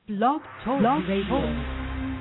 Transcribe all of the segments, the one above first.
Blog Talk Radio.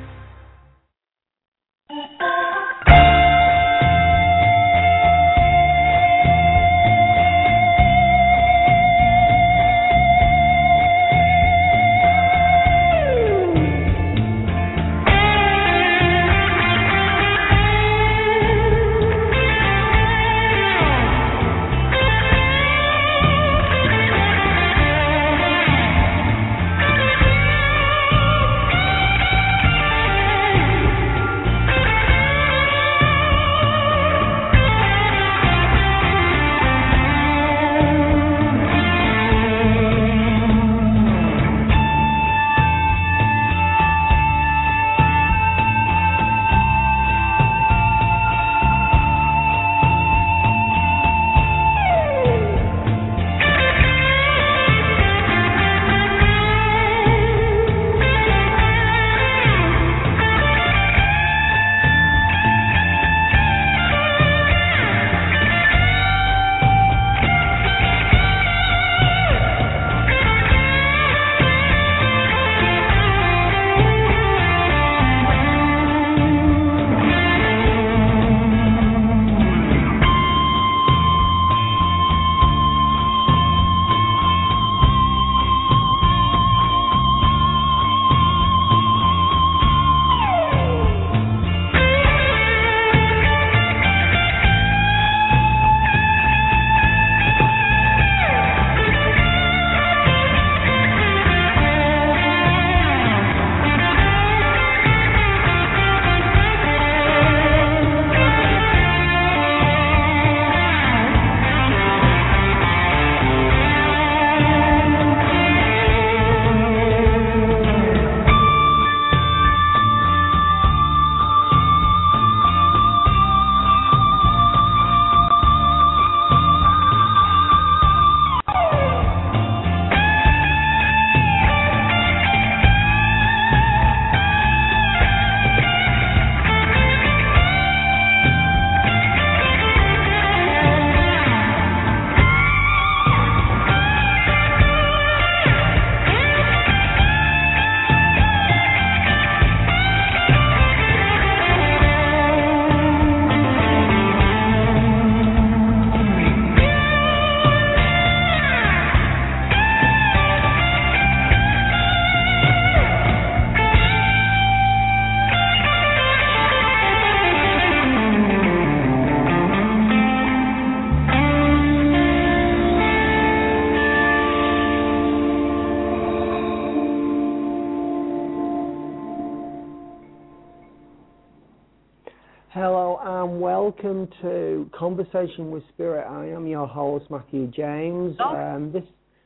Welcome to Conversation with Spirit. I am your host, Matthew James. This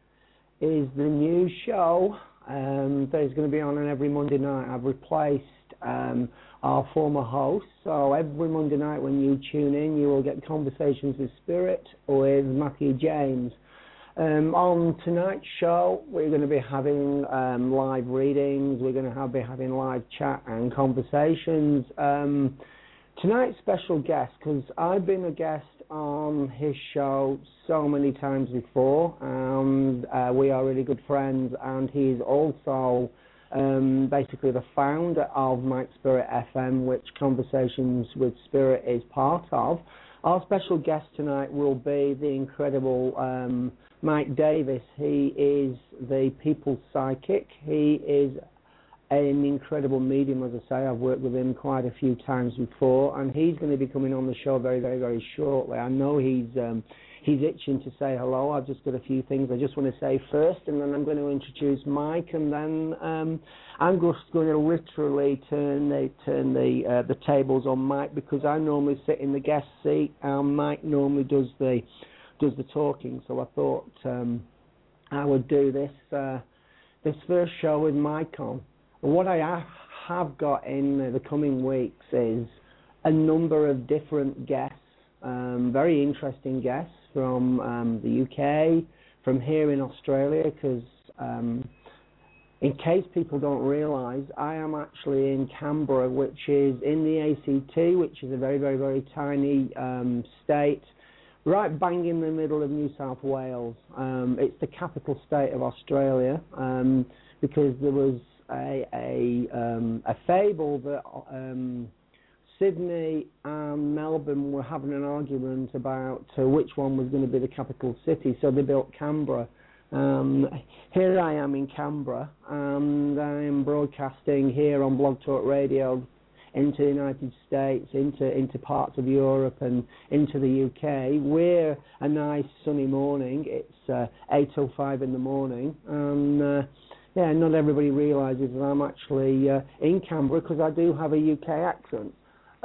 is the new show that is going to be on every Monday night. I've replaced our former host, so every Monday night when you tune in, you will get Conversations with Spirit with Matthew James. On tonight's show, we're going to be having live readings. We're going to be having live chat and conversations. Tonight's special guest, because I've been a guest on his show so many times before, and we are really good friends, and he's also basically the founder of Mike Spirit FM, which Conversations with Spirit is part of. Our special guest tonight will be the incredible Mike Davis. He is the people's psychic. He is an incredible medium, as I say. I've worked with him quite a few times before, and he's going to be coming on the show very, very, very shortly. I know he's itching to say hello. I've just got a few things I just want to say first, and then I'm going to introduce Mike, and then I'm just going to literally turn the tables on Mike, because I normally sit in the guest seat, and Mike normally does the talking. So I thought I would do this first show with Mike on. What I have got in the coming weeks is a number of different guests, very interesting guests from the UK, from here in Australia, because in case people don't realise, I am actually in Canberra, which is in the ACT, which is a very, very, very tiny state, right bang in the middle of New South Wales. It's the capital state of Australia, because there was a fable that Sydney and Melbourne were having an argument about which one was going to be the capital city, so they built Canberra. Here I am in Canberra, and I am broadcasting here on Blog Talk Radio into the United States, into parts of Europe and into the UK. We're a nice sunny morning. It's 8:05 in the morning, and not everybody realises that I'm actually in Canberra because I do have a UK accent.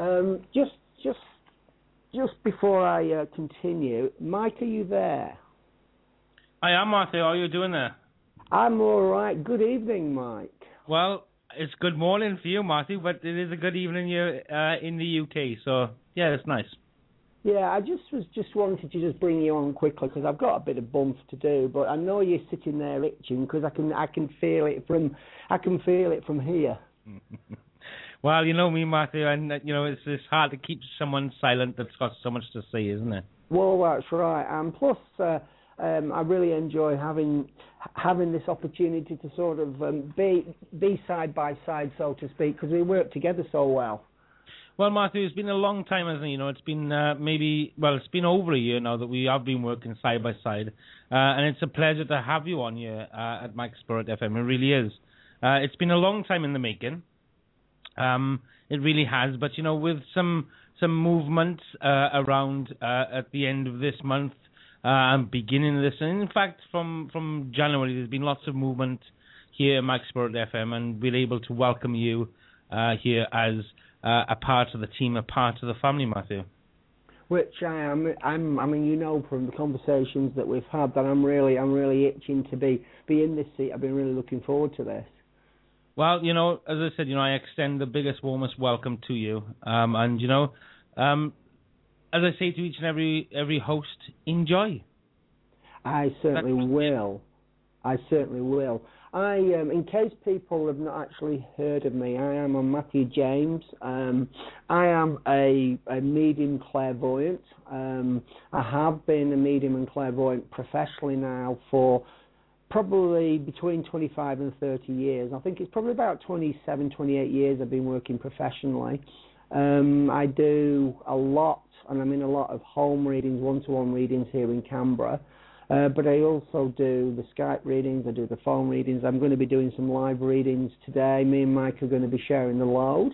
Just before I continue, Mike, are you there? I am, Matthew. How are you doing there? I'm all right. Good evening, Mike. Well, it's good morning for you, Matthew, but it is a good evening here in the UK. So yeah, it's nice. Yeah, I just wanted to just bring you on quickly because I've got a bit of bump to do, but I know you're sitting there itching because I can feel it from here. Well, you know me, Matthew, and it's hard to keep someone silent that's got so much to say, isn't it? Well, that's right, and plus I really enjoy having this opportunity to sort of be side by side, so to speak, because we work together so well. Well, Matthew, it's been a long time, hasn't it? It's been it's been over a year now that we have been working side by side, and it's a pleasure to have you on here at Mike Spirit FM. It really is. It's been a long time in the making. It really has, but with some movement around at the end of this month and beginning of this, and in fact from January, there's been lots of movement here at Mike Spirit FM, and we're able to welcome you here as a part of the team, a part of the family, Matthew. Which I am. I mean, from the conversations that we've had, that I'm really itching to be in this seat. I've been really looking forward to this. Well, as I said, I extend the biggest, warmest welcome to you. And, as I say to each and every host, enjoy. I certainly will. In case people have not actually heard of me, I am Matthew James. I am a medium clairvoyant. I have been a medium and clairvoyant professionally now for probably between 25 and 30 years. I think it's probably about 27, 28 years I've been working professionally. I do a lot, and I'm in a lot of home readings, one-to-one readings here in Canberra. But I also do the Skype readings, I do the phone readings. I'm going to be doing some live readings today. Me and Mike are going to be sharing the load.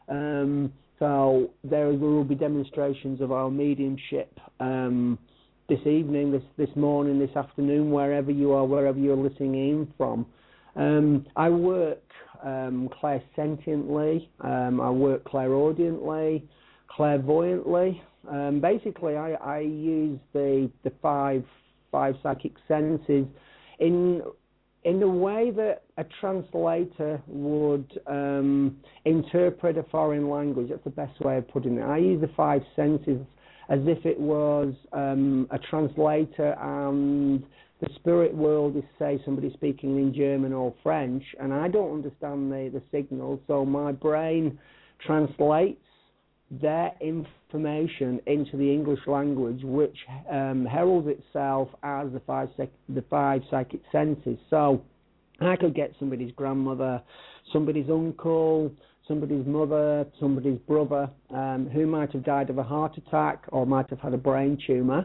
So there will be demonstrations of our mediumship this evening, this morning, this afternoon, wherever you are, wherever you're listening in from. I work clairsentiently, I work clairaudiently, clairvoyantly. Basically, I use the five psychic senses in the way that a translator would interpret a foreign language. That's the best way of putting it. I use the five senses as if it was a translator, and the spirit world is, say, somebody speaking in German or French, and I don't understand the signal, so my brain translates their information into the English language, which heralds itself as the five psychic senses. So I could get somebody's grandmother, somebody's uncle, somebody's mother, somebody's brother, who might have died of a heart attack or might have had a brain tumour,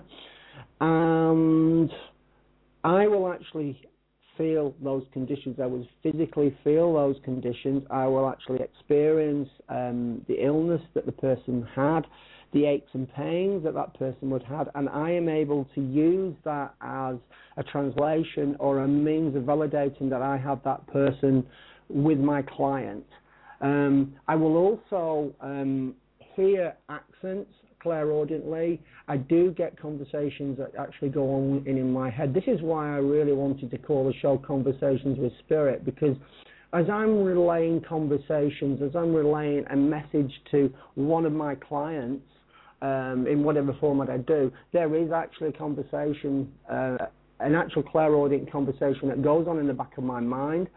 and I will actually feel those conditions. I will physically feel those conditions. I will actually experience the illness that the person had, the aches and pains that person would have, and I am able to use that as a translation or a means of validating that I have that person with my client. I will also hear accents clairaudiently. I do get conversations that actually go on in my head. This is why I really wanted to call the show Conversations with Spirit, because as I'm relaying conversations, as I'm relaying a message to one of my clients, in whatever format I do, there is actually a conversation, an actual clairaudient conversation that goes on in the back of my mind.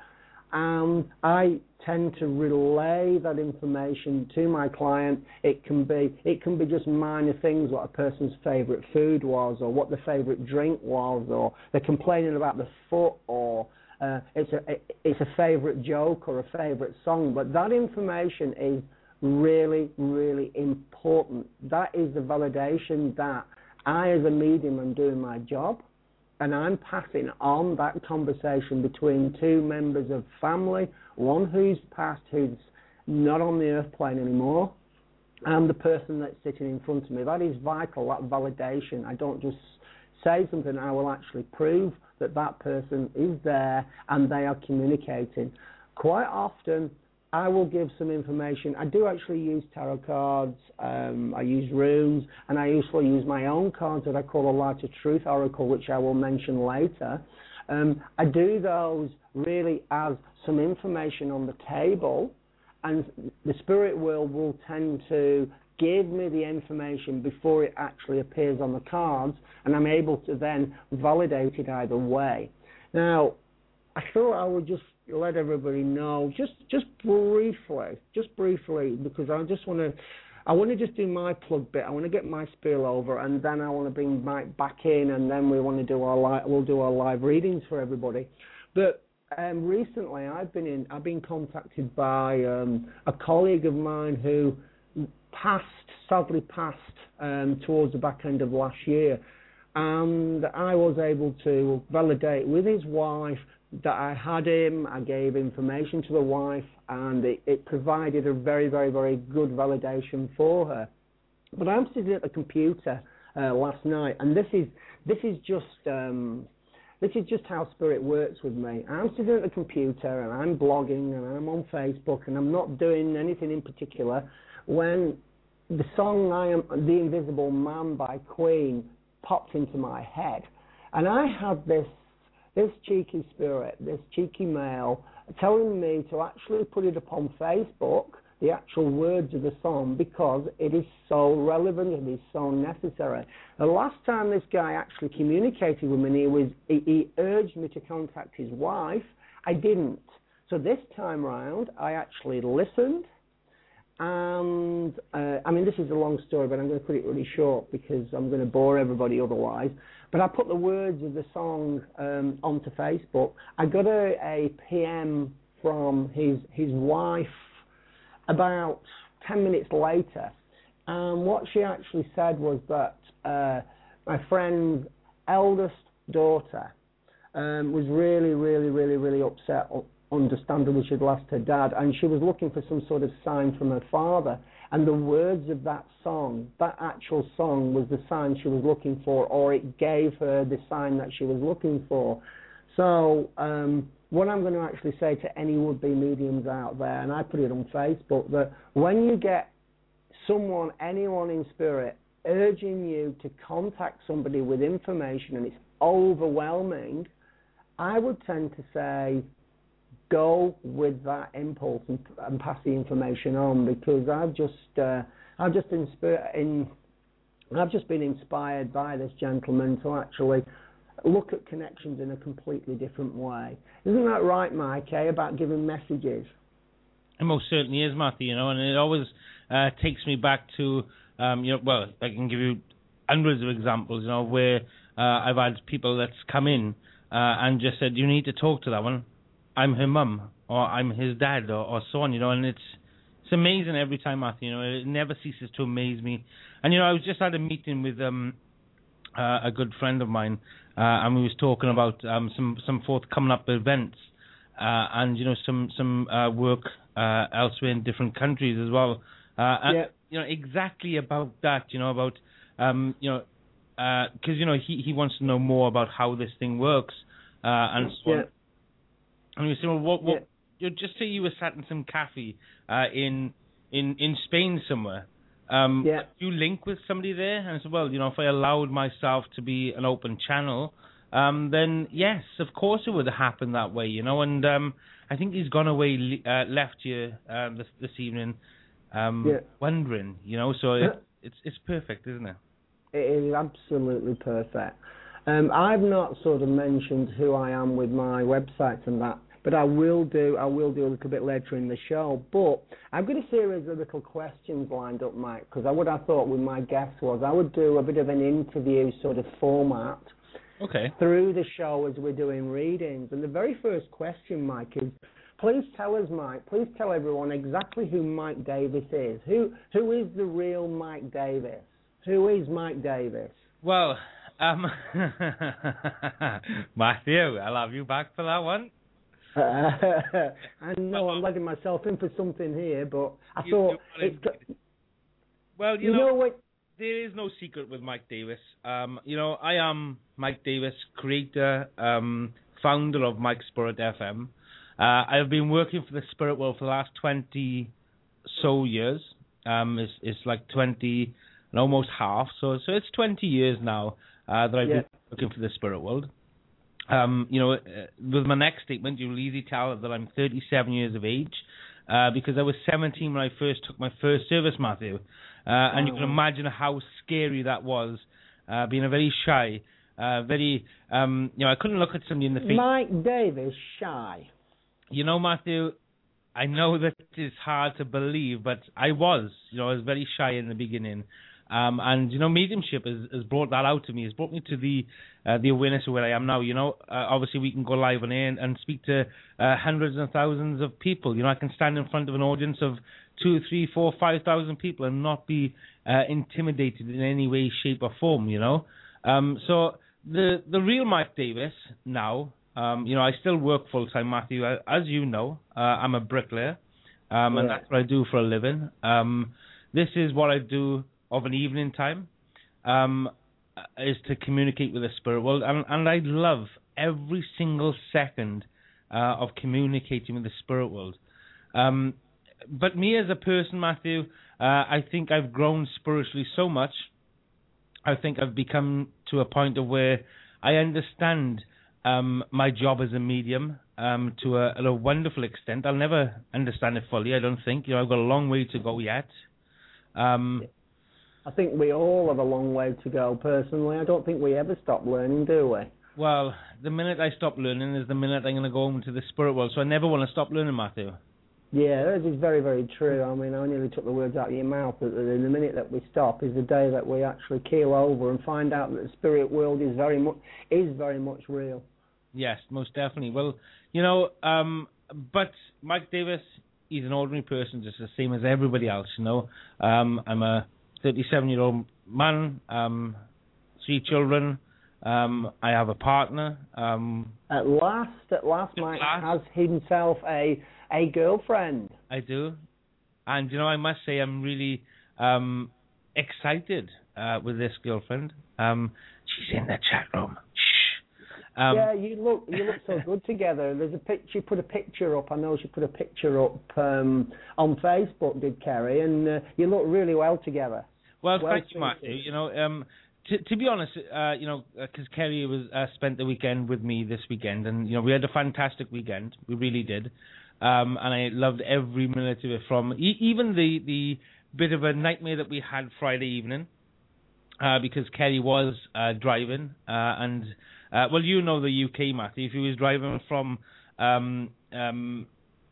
I tend to relay that information to my client. It can be just minor things, what a person's favourite food was, or what their favourite drink was, or they're complaining about the foot, or it's a favourite joke or a favourite song, but that information is really, really important. That is the validation that I, as a medium, am doing my job, and I'm passing on that conversation between two members of family, one who's passed, who's not on the earth plane anymore, and the person that's sitting in front of me. That is vital, that validation. I don't just say something, I will actually prove that that person is there and they are communicating. Quite often, I will give some information. I do actually use tarot cards, I use runes, and I usually use my own cards that I call a Light of Truth Oracle, which I will mention later. I do those really as some information on the table, and the spirit world will tend to give me the information before it actually appears on the cards, and I'm able to then validate it either way. Now, I thought I would just let everybody know, just briefly, because I want to just do my plug bit. I want to get my spiel over, and then I want to bring Mike back in, and then we'll do our live readings for everybody. But recently, I've been contacted by a colleague of mine who sadly passed towards the back end of last year, and I was able to validate with his wife that I had him. I gave information to the wife, and it provided a very, very, very good validation for her. But I'm sitting at the computer last night, and this is just how spirit works with me. I'm sitting at the computer and I'm blogging and I'm on Facebook and I'm not doing anything in particular when the song "I Am the Invisible Man" by Queen popped into my head, and I had this cheeky spirit, this cheeky male, telling me to actually put it up on Facebook, the actual words of the song, because it is so relevant, it is so necessary. The last time this guy actually communicated with me, he urged me to contact his wife. I didn't. So this time round, I actually listened, and this is a long story, but I'm going to put it really short because I'm going to bore everybody otherwise. But I put the words of the song onto Facebook. I got a PM from his wife about 10 minutes later, and what she actually said was that my friend's eldest daughter was really, really, really, really upset, understandably. She'd lost her dad, and she was looking for some sort of sign from her father, and the words of that song, that actual song, was the sign she was looking for, or it gave her the sign that she was looking for. So what I'm going to actually say to any would-be mediums out there, and I put it on Facebook, that when you get anyone in spirit, urging you to contact somebody with information and it's overwhelming, I would tend to say, go with that impulse and pass the information on, because I've just been inspired by this gentleman to actually look at connections in a completely different way. Isn't that right, Mike? About giving messages. It most certainly is, Matthew. And it always takes me back to well, I can give you hundreds of examples, where I've had people that's come in and just said, you need to talk to that one. I'm her mum, or I'm his dad, or so on, and it's amazing every time, Matthew. It never ceases to amaze me. And I was just at a meeting with a good friend of mine, and we was talking about some forthcoming up events, and some work elsewhere in different countries as well. And exactly about that, about because he wants to know more about how this thing works, and so on. And we said, well, what just say you were sat in some cafe in Spain somewhere. Do you link with somebody there? And I said, well, if I allowed myself to be an open channel, then yes, of course it would happen that way, And I think he's gone away, left here this evening, wondering, So it's perfect, isn't it? It is absolutely perfect. I've not sort of mentioned who I am with my website and that, but I will do a little bit later in the show. But I've got a series of little questions lined up, Mike, because what I thought with my guests was I would do a bit of an interview sort of format, through the show as we're doing readings. And the very first question, Mike, is please tell us, Mike, please tell everyone exactly who Mike Davis is. Who is the real Mike Davis? Who is Mike Davis? Well, Matthew, I'll have you back for that one. I know I'm letting myself in for something here, but I thought it's... Well, you know what? There is no secret with Mike Davis. I am Mike Davis, creator, founder of Mike Spirit FM. I've been working for the Spirit World for the last 20 so years. It's like 20 and almost half. So it's 20 years now that I've been working for the Spirit World. With my next statement, you'll easily tell that I'm 37 years of age because I was 17 when I first took my first service, Matthew. And you can imagine how scary that was, being a very shy, I couldn't look at somebody in the face. Mike Davis, shy. Matthew, I know that it's hard to believe, but I was very shy in the beginning. And mediumship has brought that out to me. It's brought me to the awareness of where I am now. Obviously we can go live on air and speak to hundreds and thousands of people. I can stand in front of an audience of 2, 3, 4, 5,000 people and not be intimidated in any way, shape, or form. So the real Mike Davis now. I still work full time, Matthew. As you know, I'm a bricklayer, and that's what I do for a living. This is what I do of an evening time, is to communicate with the spirit world, and I love every single second of communicating with the spirit world. But me as a person, Matthew, I think I've grown spiritually so much. I think I've become to a point of where I understand my job as a medium to a wonderful extent. I'll never understand it fully, I don't think. I've got a long way to go yet. I think we all have a long way to go, personally. I don't think we ever stop learning, do we? Well, the minute I stop learning is the minute I'm going to go home to the spirit world, so I never want to stop learning, Matthew. Yeah, that is very, very true. I mean, I nearly took the words out of your mouth, that the minute that we stop is the day that we actually keel over and find out that the spirit world is very much real. Yes, most definitely. Well, but Mike Davis, he's an ordinary person, just the same as everybody else, I'm a 37-year-old man, 3 children. I have a partner. At last, Mike has himself a girlfriend. I do. And, I must say I'm really excited with this girlfriend. She's in the chat room. Shh. Yeah, you look so good together. There's a picture. She put a picture up. I know she put a picture up on Facebook, did Kerry, and you look really well together. Well, thank you, Matthew. To be honest, because Kerry was spent the weekend with me this weekend, and we had a fantastic weekend. We really did, and I loved every minute of it. From even the bit of a nightmare that we had Friday evening, because Kerry was driving, and the UK, Matthew. If he was driving from, I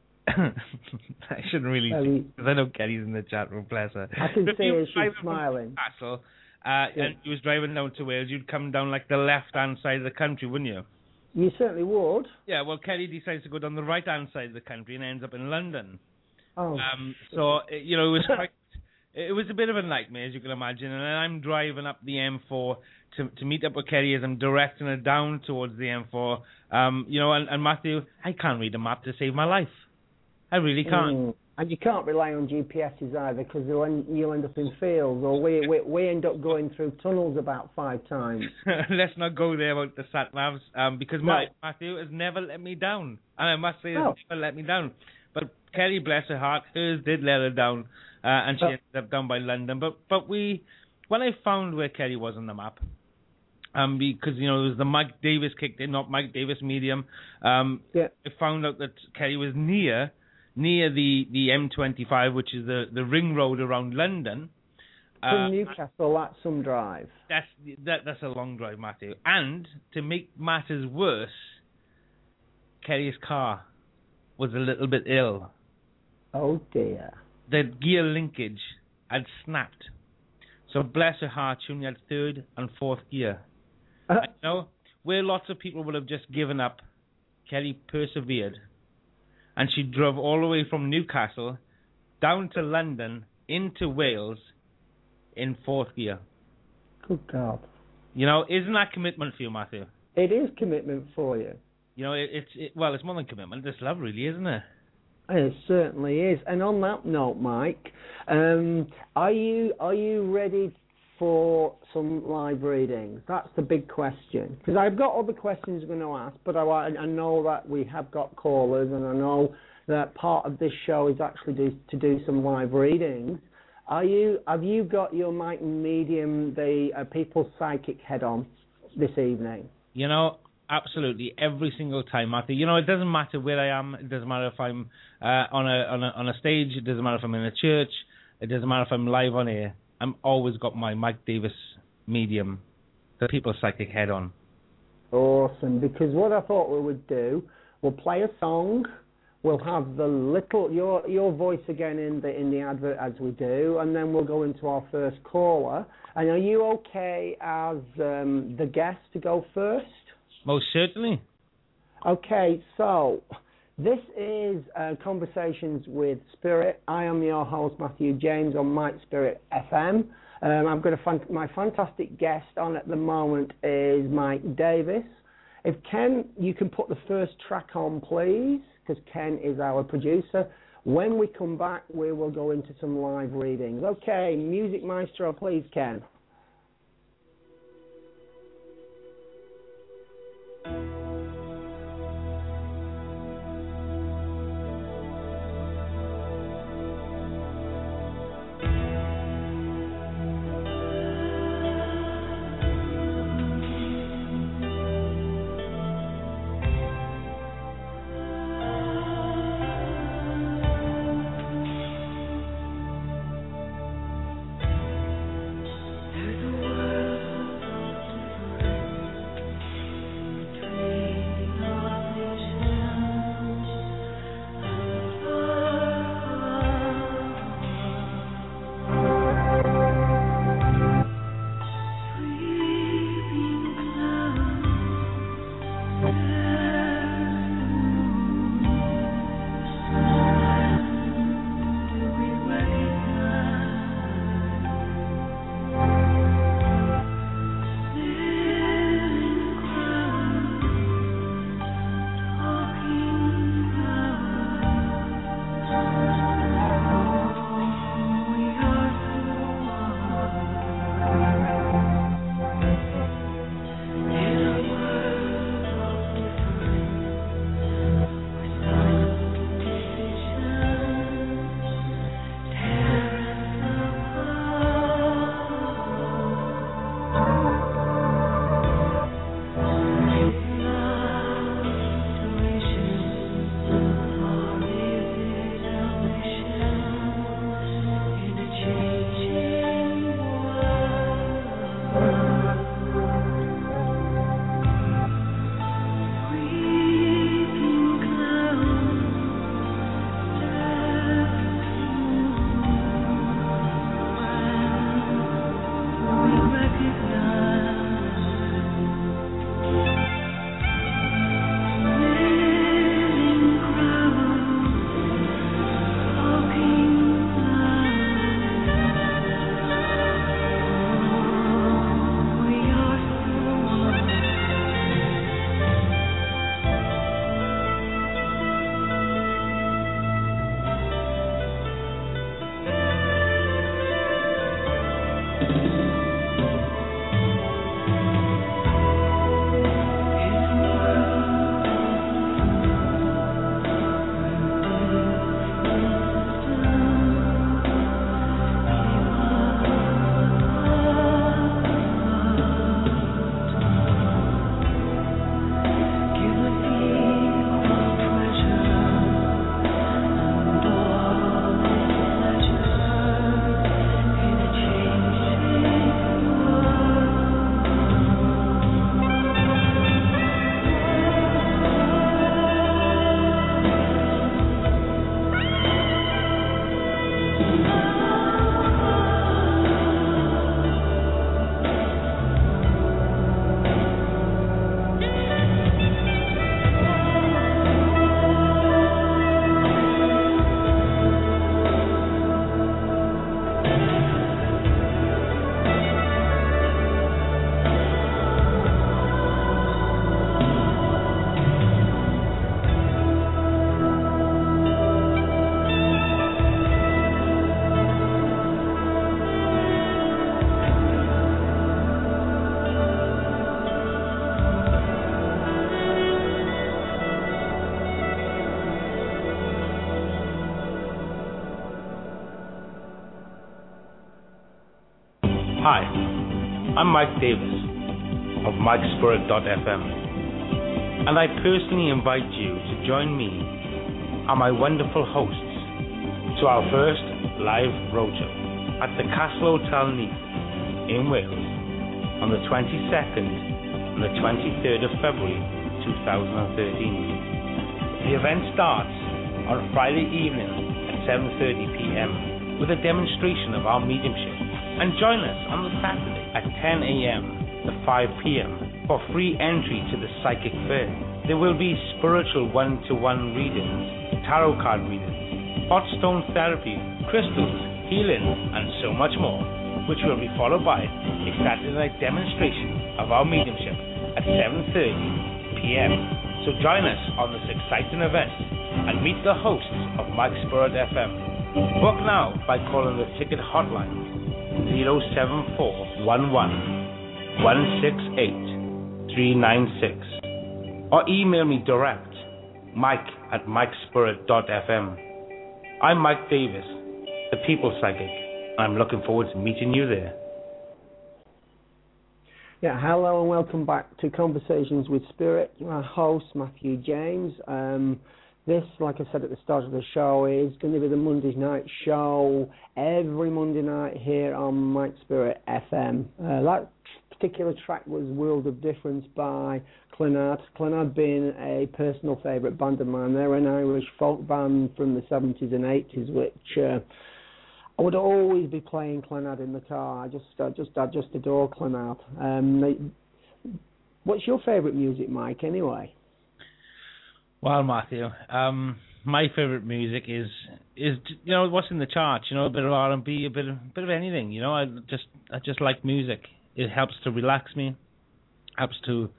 shouldn't really say, because I know Kerry's in the chat room, bless her. I can see her, she's smiling. Castle, and he was driving down to Wales, you'd come down like the left-hand side of the country, wouldn't you? You certainly would. Yeah, well, Kerry decides to go down the right-hand side of the country and ends up in London. Oh. It was quite... It was a bit of a nightmare, as you can imagine, and I'm driving up the M4 to meet up with Kerry as I'm directing her down towards the M4. And Matthew, I can't read a map to save my life. I really can't. And you can't rely on GPSs either, because you'll end up in fields, or we end up going through tunnels about 5 times. Let's not go there about the sat-navs, because Matthew has never let me down. And I must say, has never let me down. But Kerry, bless her heart, hers did let her down. And she ended up down by London. But when I found where Kerry was on the map, because it was the Mike Davis kicked in, not Mike Davis medium. I found out that Kerry was near the M25, which is the ring road around London. From Newcastle, that's some drive. That's a long drive, Matthew. And to make matters worse, Kerry's car was a little bit ill. Oh dear. The gear linkage had snapped. So bless her heart, she only had 3rd and 4th gear. where lots of people would have just given up, Kelly persevered. And she drove all the way from Newcastle down to London, into Wales, in fourth gear. Good God. You know, isn't that commitment for you, Matthew? It is commitment for you. You know, it's more than commitment. It's love, really, isn't it? It certainly is. And on that note, Mike, are you ready for some live readings? That's the big question. Because I've got other questions I'm going to ask, but I know that we have got callers, and I know that part of this show is actually to do some live readings. Have you got your Mike Medium, the People's Psychic head on this evening? You know, absolutely, every single time, Matthew. You know, it doesn't matter where I am. It doesn't matter if I'm on a stage. It doesn't matter if I'm in a church. It doesn't matter if I'm live on air. I'm always got my Mike Davis Medium, the People's Psychic head on. Awesome, because what I thought we would do, we'll play a song. We'll have your voice again in the advert as we do, and then we'll go into our first caller. And are you okay as the guest to go first? Most certainly. Okay, so this is Conversations with Spirit. I am your host, Matthew James, on Mike Spirit FM. I've got my fantastic guest on at the moment is Mike Davis. If Ken, you can put the first track on, please, because Ken is our producer. When we come back, we will go into some live readings. Okay, Music Maestro, please, Ken. Hi, I'm Mike Davis of MikeSpirit.fm, and I personally invite you to join me and my wonderful hosts to our first live roadshow at the Castle Hotel Neath in Wales on the 22nd and the 23rd of February 2013. The event starts on Friday evening at 7:30 p.m. with a demonstration of our mediumship, and join us on the Saturday at 10 a.m. to 5 p.m. for free entry to the Psychic Fair. There will be spiritual one-to-one readings, tarot card readings, hot stone therapy, crystals, healing, and so much more, which will be followed by a Saturday night demonstration of our mediumship at 7:30 p.m. So join us on this exciting event and meet the hosts of Mike Spirit FM. Book now by calling the ticket hotline 074-11-168-396 or email me direct, mike@mikespirit.fm. I'm Mike Davis, the People Psychic, and I'm looking forward to meeting you there. Yeah, hello and welcome back to Conversations with Spirit. Our host, Matthew James. This, like I said at the start of the show, is going to be the Monday night show every Monday night here on Mike Spirit FM. That particular track was World of Difference by Clannad. Clannad being a personal favourite band of mine. They're an Irish folk band from the 70s and 80s, which I would always be playing Clannad in the car. I just adore Clannad. What's your favourite music, Mike, anyway? Well, Matthew, my favourite music is what's in the charts. A bit of R&B, a bit of anything. I just like music. It helps to relax me, helps to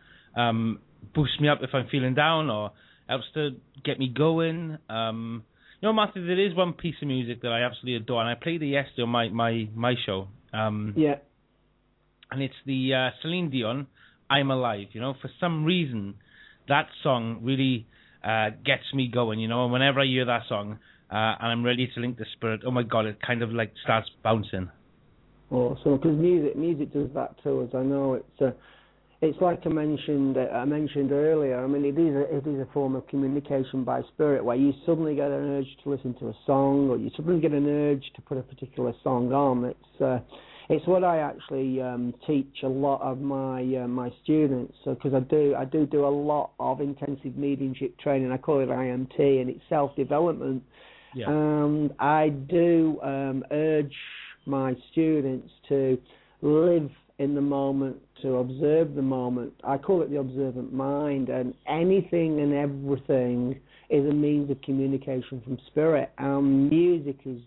boost me up if I'm feeling down, or helps to get me going. Matthew, there is one piece of music that I absolutely adore, and I played it yesterday on my show. Yeah. And it's the Celine Dion, "I'm Alive." For some reason, that song really gets me going, and whenever I hear that song and I'm ready to link the spirit, oh my God, it kind of like starts bouncing. Awesome, because music does that to us. I know it's like I mentioned earlier. I mean, it is a form of communication by spirit, where you suddenly get an urge to listen to a song, or you suddenly get an urge to put a particular song on. It's what I actually teach a lot of my students, because I do a lot of intensive mediumship training. I call it IMT, and it's self-development. Yeah. And I do urge my students to live in the moment, to observe the moment. I call it the observant mind, and anything and everything is a means of communication from spirit. And music is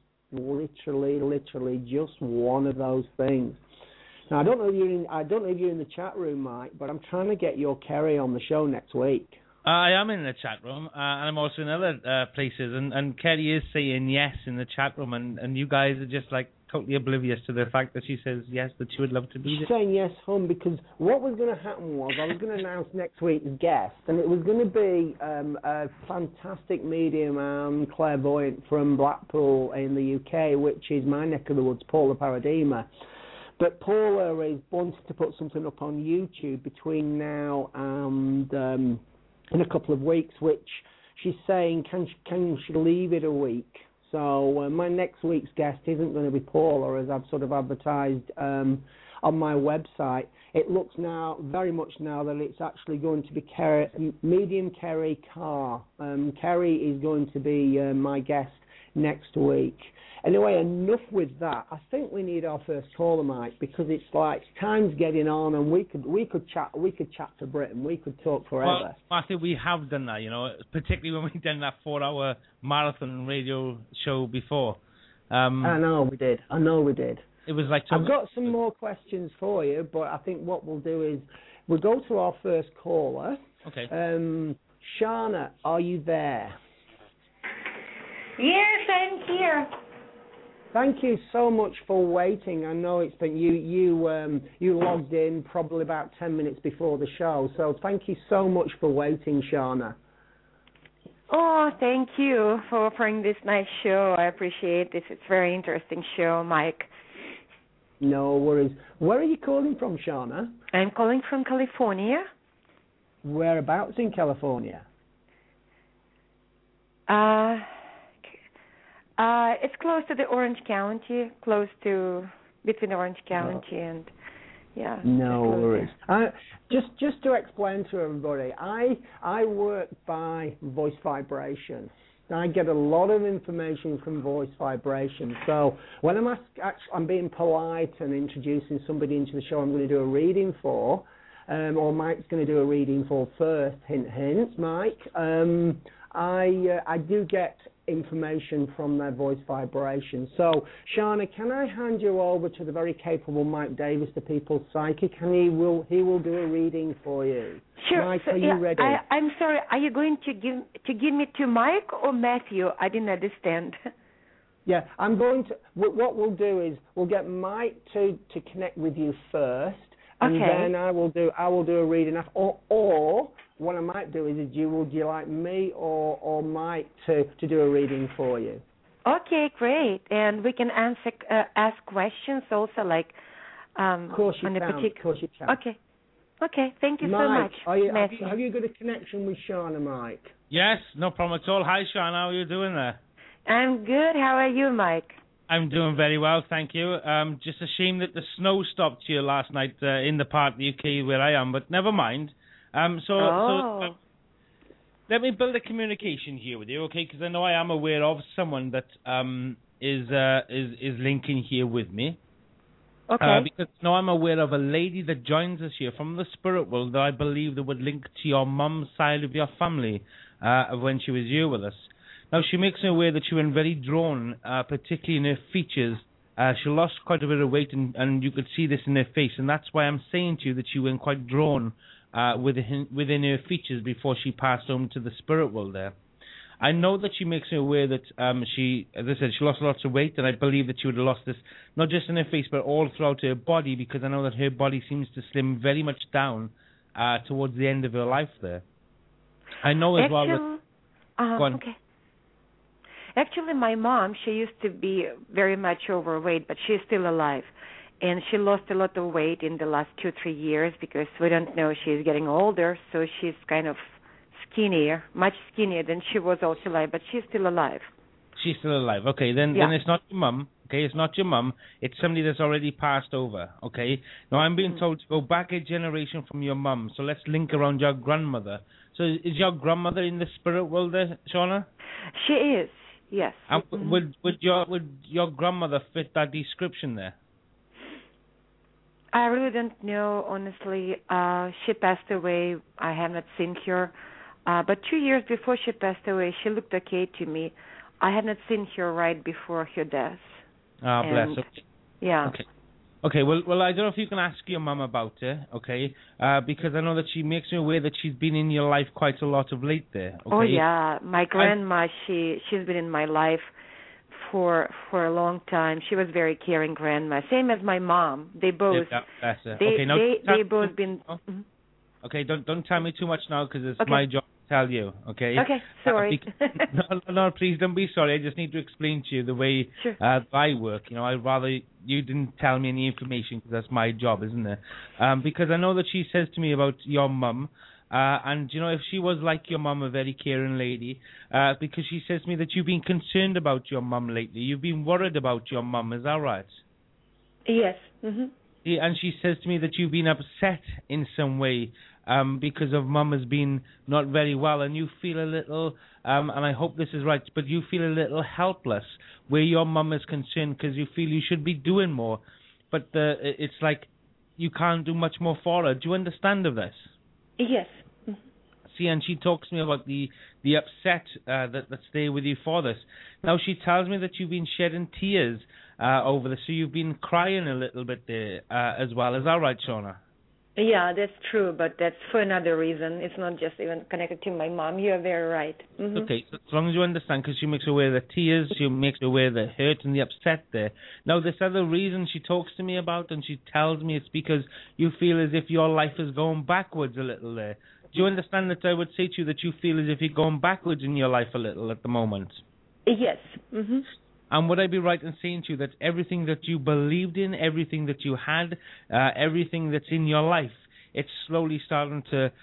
literally just one of those things. Now, I don't know if you're in the chat room, Mike, but I'm trying to get your Kerry on the show next week. I am in the chat room, and I'm also in other places, and Kerry is saying yes in the chat room, and you guys are just like totally oblivious to the fact that she says yes, that she would love to be there. She's saying yes, hon, because what was going to happen was I was going to announce next week's guest, and it was going to be a fantastic medium and clairvoyant from Blackpool in the UK, which is my neck of the woods, Paula Paradema. But Paula is wanting to put something up on YouTube between now and in a couple of weeks, which she's saying can she leave it a week. So my next week's guest isn't going to be Paula, as I've sort of advertised on my website. It looks now very much now that it's actually going to be medium Kerry Carr. Kerry is going to be my guest next week. Anyway, enough with that. I think we need our first caller, Mike, because it's like time's getting on, and we could chat to Britain. We could talk forever. Well, Matthew, we have done that, particularly when we've done that 4-hour marathon radio show before. I know we did. It was like I've got some more questions for you, but I think what we'll do is we'll go to our first caller. Okay. Shana, are you there? Yes, I'm here. Thank you so much for waiting. I know it's been you logged in probably about 10 minutes before the show, so thank you so much for waiting, Shana. Oh, thank you for offering this nice show. I appreciate this. It's a very interesting show, Mike. No worries. Where are you calling from, Shauna? I'm calling from California. Whereabouts in California? It's close to the Orange County, between Orange County and, yeah. No worries. Just to explain to everybody, I work by voice vibration. I get a lot of information from voice vibration. So when I'm being polite and introducing somebody into the show I'm going to do a reading for, or Mike's going to do a reading for first, hint, hint, Mike, I do get information from their voice vibration. So, Shauna, can I hand you over to the very capable Mike Davis, the People's Psychic, and he will do a reading for you. Sure. Mike, So, are you ready? I'm sorry. Are you going to give me to Mike or Matthew? I didn't understand. Yeah, I'm going to. What we'll do is we'll get Mike to connect with you first, and then I will do a reading after, or what I might do is, would you like me or Mike to do a reading for you? Okay, great. And we can ask questions also, like of course you can. Of course you can. Okay. Thank you Mike, so much, Matthew. Have you got a connection with Shauna, Mike? Yes, no problem at all. Hi, Shauna. How are you doing there? I'm good. How are you, Mike? I'm doing very well, thank you. Just a shame that the snow stopped here last night in the part of the UK where I am, but never mind. So let me build a communication here with you, okay? Because I know I am aware of someone that is linking here with me. Okay. Because now I'm aware of a lady that joins us here from the spirit world that I believe that would link to your mum's side of your family when she was here with us. Now, she makes me aware that she went very drawn, particularly in her features. She lost quite a bit of weight, and you could see this in her face, and that's why I'm saying to you that she went quite drawn within her features before she passed home to the spirit world there. I know that she makes me aware that she, as I said, she lost lots of weight, and I believe that she would have lost this, not just in her face, but all throughout her body, because I know that her body seems to slim very much down towards the end of her life there. I know as well that... Go on. Okay. Actually, my mom, she used to be very much overweight, but she's still alive. And she lost a lot of weight in the last 2-3 years because we don't know, she's getting older, so she's kind of skinnier, much skinnier than she was also alive, but she's still alive. She's still alive. Okay, then it's not your mum. Okay, it's not your mum. It's somebody that's already passed over. Okay. Now I'm being told to go back a generation from your mum. So let's link around your grandmother. So is your grandmother in the spirit world there, Shauna? She is. Yes. And would your grandmother fit that description there? I really don't know, honestly. She passed away. I have not seen her. But 2 years before she passed away, she looked okay to me. I had not seen her right before her death. Ah, bless her. Yeah. Okay. Well, I don't know if you can ask your mum about it, okay? Because I know that she makes me aware that she's been in your life quite a lot of late there. Okay? Oh yeah, my grandma, she's been in my life for a long time. She was very caring grandma, same as my mom. They both. Yeah, that's it. They both been. Okay, don't tell me too much now because it's my job to tell you. Okay. Okay, sorry. No, please don't be sorry. I just need to explain to you the way I work. You know, I'd rather you didn't tell me any information because that's my job, isn't it? Because I know that she says to me about your mum. And, you know, if she was like your mum, a very caring lady, because she says to me that you've been concerned about your mum lately. You've been worried about your mum. Is that right? Yes. Mm-hmm. Yeah, and she says to me that you've been upset in some way because of mum has been not very well, and you feel a little, and I hope this is right, but you feel a little helpless where your mum is concerned because you feel you should be doing more, but it's like you can't do much more for her. Do you understand of this? Yes. See, and she talks to me about the upset that's there with you for this. Now, she tells me that you've been shedding tears over this, so you've been crying a little bit there as well. Is that right, Shauna? Yeah, that's true, but that's for another reason. It's not just even connected to my mom. You're very right. Mm-hmm. Okay, so as long as you understand, because she makes aware the tears, she makes aware the hurt and the upset there. Now, this other reason she talks to me about, and she tells me it's because you feel as if your life is going backwards a little there. Do you understand that I would say to you that you feel as if you're going backwards in your life a little at the moment? Yes. Mm-hmm. And would I be right in saying to you that everything that you believed in, everything that you had, everything that's in your life, it's slowly starting to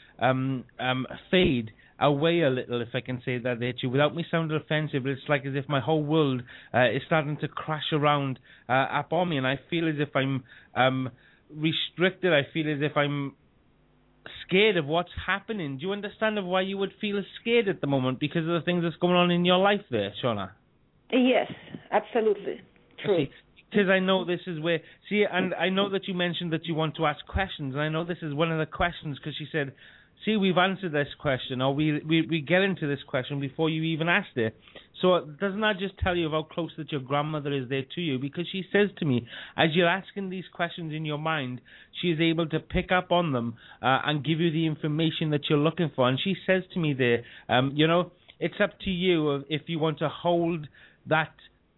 fade away a little, if I can say that there to you, without me sounding offensive, but it's like as if my whole world is starting to crash around upon me, and I feel as if I'm restricted. I feel as if I'm scared of what's happening. Do you understand of why you would feel scared at the moment because of the things that's going on in your life there, Shauna? Yes, absolutely. True. Because I know this is where, and I know that you mentioned that you want to ask questions, and I know this is one of the questions because she said, see, we've answered this question, or we get into this question before you even asked it. So doesn't that just tell you of how close that your grandmother is there to you? Because she says to me, as you're asking these questions in your mind, she is able to pick up on them and give you the information that you're looking for. And she says to me there, it's up to you if you want to hold that,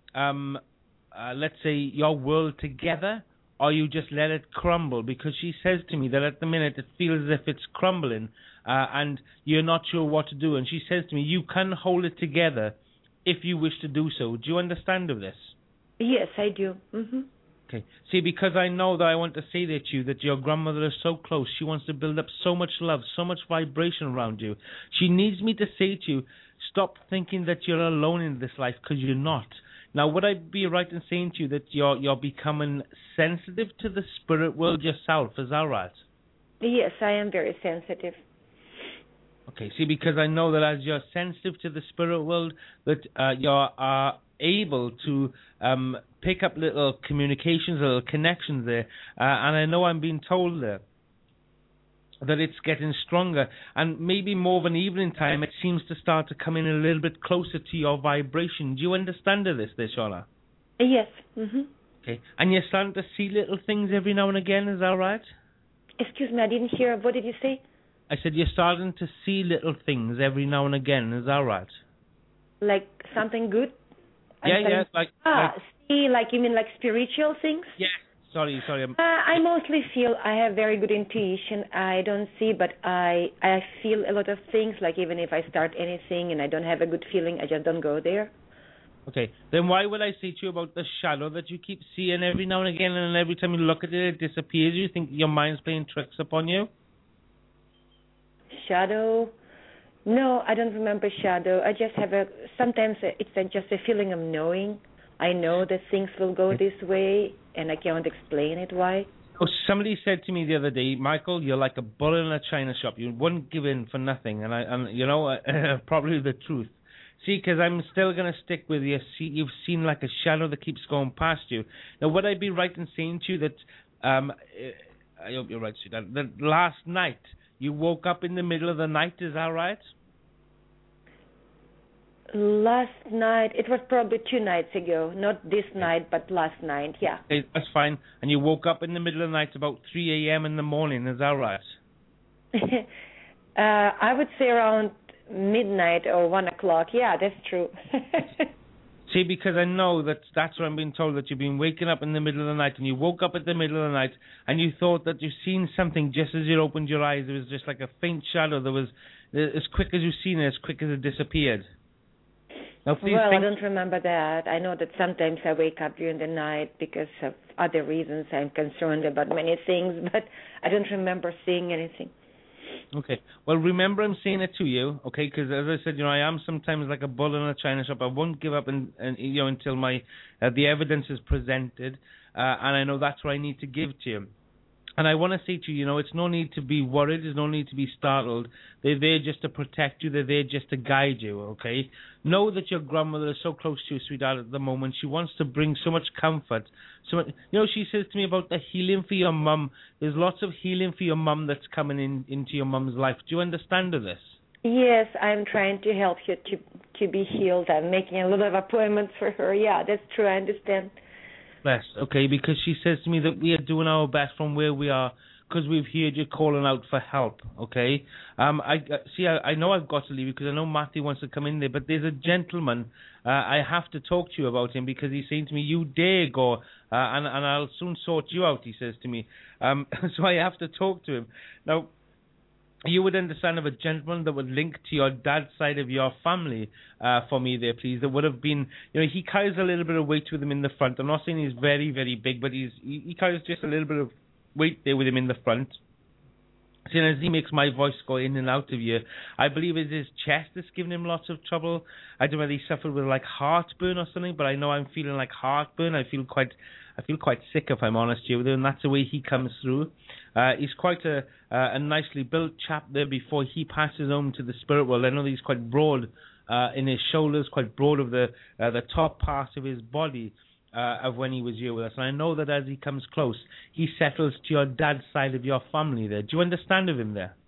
let's say, your world together, or you just let it crumble, because she says to me that at the minute it feels as if it's crumbling and you're not sure what to do. And she says to me, you can hold it together if you wish to do so. Do you understand of this? Yes, I do. Mm-hmm. Okay. See, because I know that I want to say that to you that your grandmother is so close. She wants to build up so much love, so much vibration around you. She needs me to say to you, stop thinking that you're alone in this life, because you're not. Now, would I be right in saying to you that you're becoming sensitive to the spirit world yourself? Is that right? Yes, I am very sensitive. Okay, see, because I know that as you're sensitive to the spirit world, that you're able to pick up little communications, little connections there. And I know I'm being told there that it's getting stronger, and maybe more of an evening time, it seems to start to come in a little bit closer to your vibration. Do you understand this, Shauna? Yes. Mm-hmm. Okay, and you're starting to see little things every now and again, is that right? Excuse me, I didn't hear. What did you say? I said you're starting to see little things every now and again, is that right? Like something good? Yeah, see, like you mean like spiritual things? Yeah. Sorry. I mostly feel I have very good intuition. I don't see, but I feel a lot of things. Like even if I start anything and I don't have a good feeling, I just don't go there. Okay. Then why would I say to you about the shadow that you keep seeing every now and again, and every time you look at it, it disappears? You think your mind's playing tricks upon you? Shadow? No, I don't remember shadow. I just have sometimes it's just a feeling of knowing. I know that things will go this way, and I can't explain it why. Oh, somebody said to me the other day, Michael, you're like a bull in a china shop. You wouldn't give in for nothing, and probably the truth. See, because I'm still going to stick with you. See, you've seen like a shadow that keeps going past you. Now, would I be right in saying to you that, I hope you're right, sweetheart, that last night you woke up in the middle of the night, is that right? Last night, it was probably 2 nights ago. Not this night, but last night, yeah. Okay, that's fine. And you woke up in the middle of the night about 3 a.m. in the morning, is that right? I would say around midnight or 1 o'clock. Yeah, that's true. See, because I know that's what I'm being told, that you've been waking up in the middle of the night, and you woke up at the middle of the night, and you thought that you've seen something just as you opened your eyes. It was just like a faint shadow that was as quick as you've seen it, as quick as it disappeared. Now, I don't remember that. I know that sometimes I wake up during the night because of other reasons. I'm concerned about many things, but I don't remember seeing anything. Okay. Well, remember I'm saying it to you, okay? Because as I said, I am sometimes like a bull in a china shop. I won't give up until the evidence is presented, and I know that's what I need to give to you. And I want to say to you, it's no need to be worried. There's no need to be startled. They're there just to protect you. They're there just to guide you, okay? Know that your grandmother is so close to you, sweetheart, at the moment. She wants to bring so much comfort. She says to me about the healing for your mum. There's lots of healing for your mum that's coming into your mum's life. Do you understand this? Yes, I'm trying to help her to be healed. I'm making a lot of appointments for her. Yeah, that's true. I understand. Bless, okay, because she says to me that we are doing our best from where we are, because we've heard you calling out for help, okay? I know I've got to leave you because I know Matthew wants to come in there, but there's a gentleman, I have to talk to you about him because he's saying to me, you dare go, and I'll soon sort you out, he says to me. So I have to talk to him. Now, you would understand of a gentleman that would link to your dad's side of your family for me there, please. That would have been, he carries a little bit of weight with him in the front. I'm not saying he's very, very big, but he carries just a little bit of weight there with him in the front. Seeing as he makes my voice go in and out of you, I believe it's his chest that's giving him lots of trouble. I don't know whether he suffered with like heartburn or something, but I know I'm feeling like heartburn. I feel quite sick, if I'm honest with you, and that's the way he comes through. He's quite a nicely built chap there before he passes on to the spirit world. I know he's quite broad in his shoulders, quite broad of the top part of his body of when he was here with us. And I know that as he comes close, he settles to your dad's side of your family there. Do you understand of him there?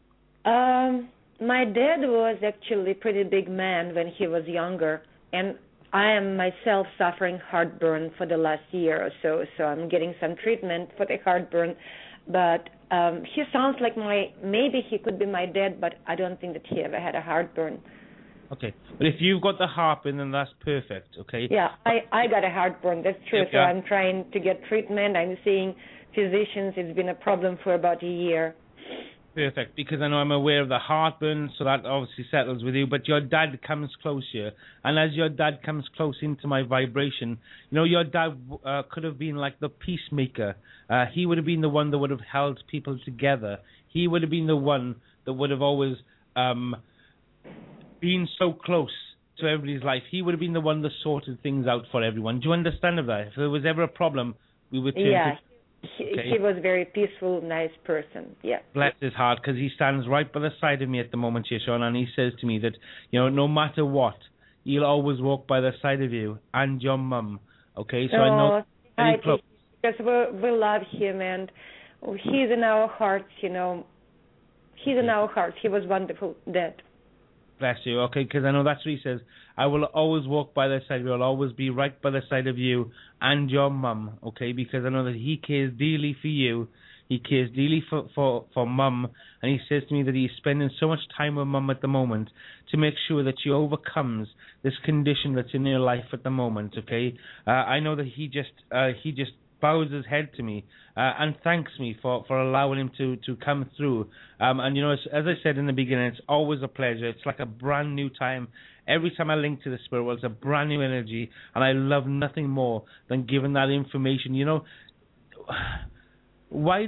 My dad was actually a pretty big man when he was younger, and I am myself suffering heartburn for the last year or so I'm getting some treatment for the heartburn. But he sounds like maybe he could be my dad, but I don't think that he ever had a heartburn. Okay, but if you've got the heartburn, then that's perfect, okay? Yeah, I got a heartburn, that's true, so I'm trying to get treatment. I'm seeing physicians. It's been a problem for about a year. Perfect, because I know I'm aware of the heartburn, so that obviously settles with you, but your dad comes close here, and as your dad comes close into my vibration, your dad could have been like the peacemaker. He would have been the one that would have held people together. He would have been the one that would have always been so close to everybody's life. He would have been the one that sorted things out for everyone. Do you understand of that? If there was ever a problem, we would turn to... He was a very peaceful, nice person, yeah. Bless his heart, because he stands right by the side of me at the moment here, Sean, and he says to me that, no matter what, he'll always walk by the side of you and your mum, okay? So I know... Because we love him, and he's in our hearts, He's in our hearts. He was wonderful dad. Bless you, okay, because I know that's what he says. I will always walk by the side of you. I'll always be right by the side of you and your mum, okay, because I know that he cares dearly for you. He cares dearly for mum, and he says to me that he's spending so much time with mum at the moment to make sure that she overcomes this condition that's in her life at the moment, okay? I know that he just bows his head to me and thanks me for allowing him to come through. And as I said in the beginning, it's always a pleasure. It's like a brand new time. Every time I link to the spirit world, it's a brand new energy, and I love nothing more than giving that information. Why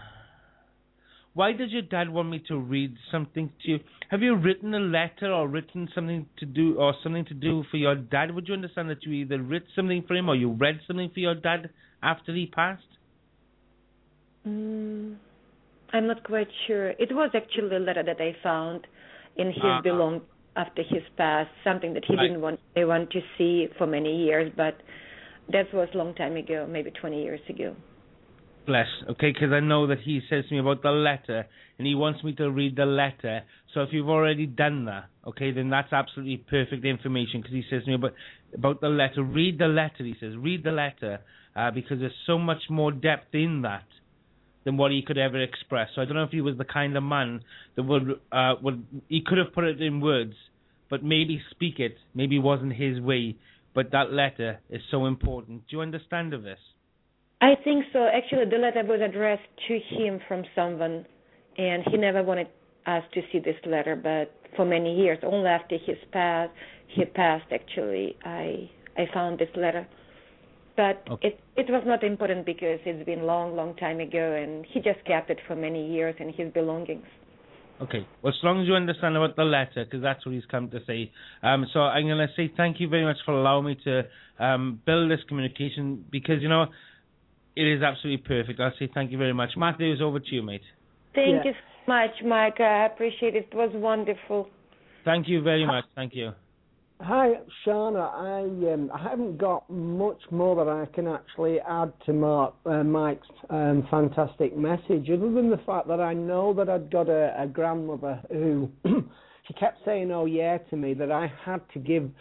does your dad want me to read something to you? Have you written a letter or written something to do for your dad? Would you understand that you either wrote something for him or you read something for your dad after he passed? I'm not quite sure. It was actually a letter that I found in his belongings after his pass, something that he didn't want to see for many years, but that was a long time ago, maybe 20 years ago. Bless, okay, because I know that he says to me about the letter, and he wants me to read the letter. So if you've already done that, okay, then that's absolutely perfect information, because he says to me about the letter. Read the letter, he says. Read the letter, because there's so much more depth in that than what he could ever express. So I don't know if he was the kind of man that would he could have put it in words, but maybe speak it. Maybe it wasn't his way, but that letter is so important. Do you understand of this? I think so. Actually, the letter was addressed to him from someone, and he never wanted us to see this letter, but for many years, only after he passed, actually, I found this letter. But it was not important because it's been long time ago, and he just kept it for many years in his belongings. Okay. Well, as long as you understand about the letter, because that's what he's come to say. So I'm going to say thank you very much for allowing me to build this communication, because, it is absolutely perfect. I'll say thank you very much. Matthew, it's over to you, mate. Thank you so much, Mike. I appreciate it. It was wonderful. Thank you very much. Thank you. Hi, Shauna. I haven't got much more that I can actually add to Mike's fantastic message, other than the fact that I know that I'd got a grandmother who she kept saying, "Oh yeah," to me, that I had to give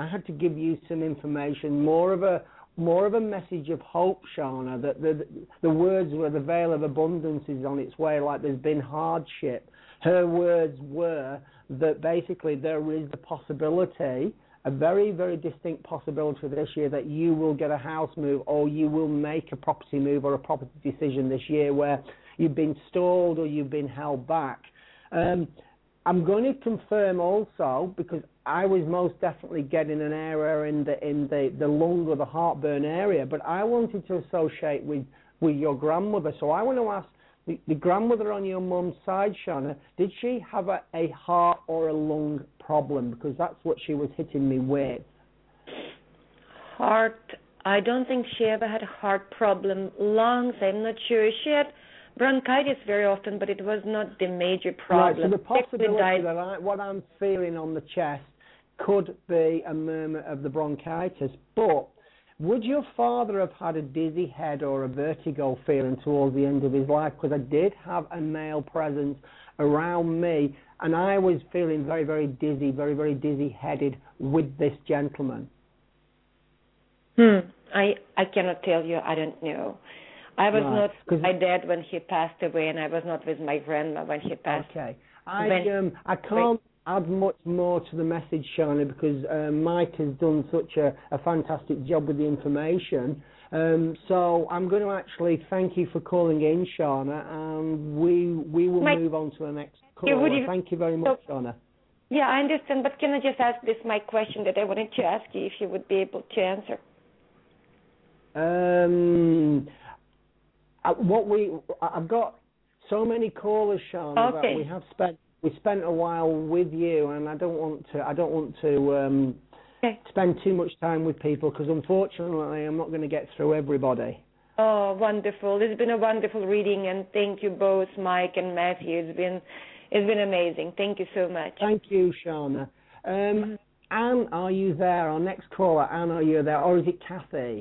you some information, more of a message of hope, Shauna, that the words were the veil of abundance is on its way, like there's been hardship. Her words were that basically there is the possibility, a very, very distinct possibility this year, that you will get a house move or you will make a property move or a property decision this year where you've been stalled or you've been held back. I'm going to confirm also, because I was most definitely getting an error in the lung or the heartburn area, but I wanted to associate with your grandmother. So I want to ask, the grandmother on your mum's side, Shauna, did she have a heart or a lung problem? Because that's what she was hitting me with. Heart, I don't think she ever had a heart problem. Lungs, I'm not sure. She had bronchitis very often, but it was not the major problem. Right, so the possibility that what I'm feeling on the chest could be a murmur of the bronchitis, but would your father have had a dizzy head or a vertigo feeling towards the end of his life? Because I did have a male presence around me, and I was feeling very, very dizzy, very, very dizzy-headed with this gentleman. I cannot tell you. I don't know. I was not with my dad when he passed away, and I was not with my grandma when he passed. Okay. I can't add much more to the message, Shauna, because Mike has done such a fantastic job with the information. So I'm going to actually thank you for calling in, Shauna, and we will move on to the next call. Thank you very much, Shauna. Yeah, I understand, but can I just ask this, my question that I wanted to ask you, if you would be able to answer? I've got so many callers, Shauna, that we spent a while with you, and I don't want to spend too much time with people, because unfortunately I'm not going to get through everybody. Oh, wonderful! It's been a wonderful reading, and thank you both, Mike and Matthew. It's been amazing. Thank you so much. Thank you, Shauna. Anne, are you there? Our next caller, Anne, are you there, or is it Kathy?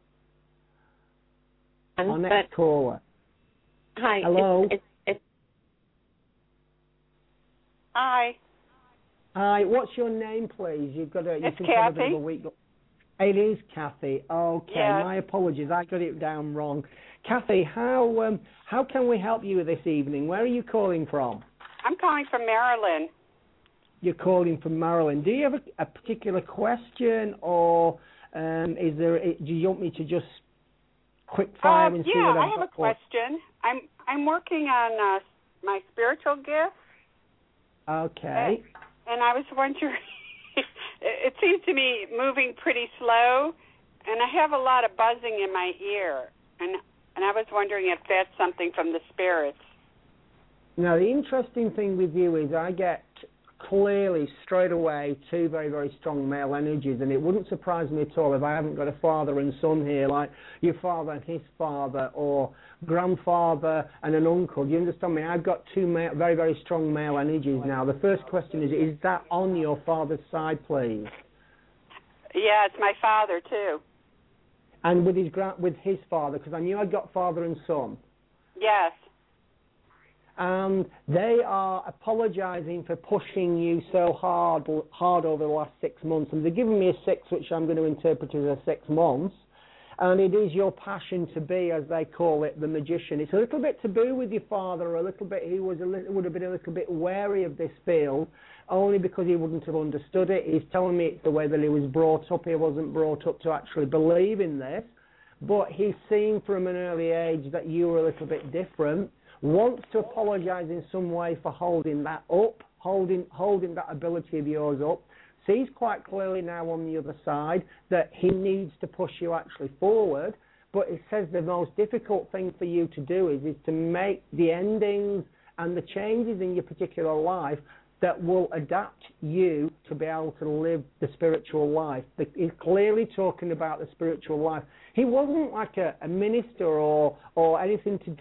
Our next caller. Hi. Hello. Hi. Hi. What's your name, please? It's Kathy. Have a bit of a week. It is Kathy. Okay. Yes. My apologies. I got it down wrong. Kathy, how can we help you this evening? Where are you calling from? I'm calling from Maryland. You're calling from Maryland. Do you have a particular question, or do you want me to just quick fire and see what I've got? I have a question. I'm working on my spiritual gifts. Okay. And I was wondering, it seems to me moving pretty slow, and I have a lot of buzzing in my ear, and I was wondering if that's something from the spirits. Now, the interesting thing with you is I get clearly straight away two very, very strong male energies, and it wouldn't surprise me at all if I haven't got a father and son here, like your father and his father, or grandfather and an uncle. Do you understand me? I've got two very, very strong male energies now. The first question is that on your father's side, please? Yeah, it's my father too. And with his father, because I knew I'd got father and son. Yes. And they are apologising for pushing you so hard over the last 6 months. And they're giving me a 6, which I'm going to interpret as a 6 months. And it is your passion to be, as they call it, the magician. It's a little bit taboo with your father, a little bit. He would have been a little bit wary of this field, only because he wouldn't have understood it. He's telling me it's the way that he was brought up. He wasn't brought up to actually believe in this. But he's seen from an early age that you were a little bit different. Wants to apologise in some way for holding that up, holding that ability of yours up. Sees quite clearly now on the other side that he needs to push you actually forward, but it says the most difficult thing for you to do is to make the endings and the changes in your particular life that will adapt you to be able to live the spiritual life. He's clearly talking about the spiritual life. He wasn't like a minister or anything to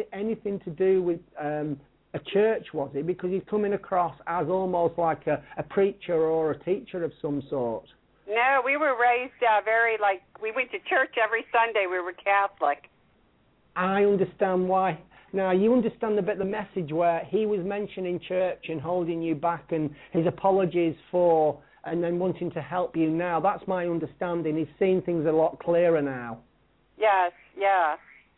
do with a church, was he? Because he's coming across as almost like a preacher or a teacher of some sort. No, we were raised we went to church every Sunday. We were Catholic. I understand why. Now, you understand the message where he was mentioning church and holding you back and his apologies for, and then wanting to help you now. That's my understanding. He's seen things a lot clearer now. Yes, yeah.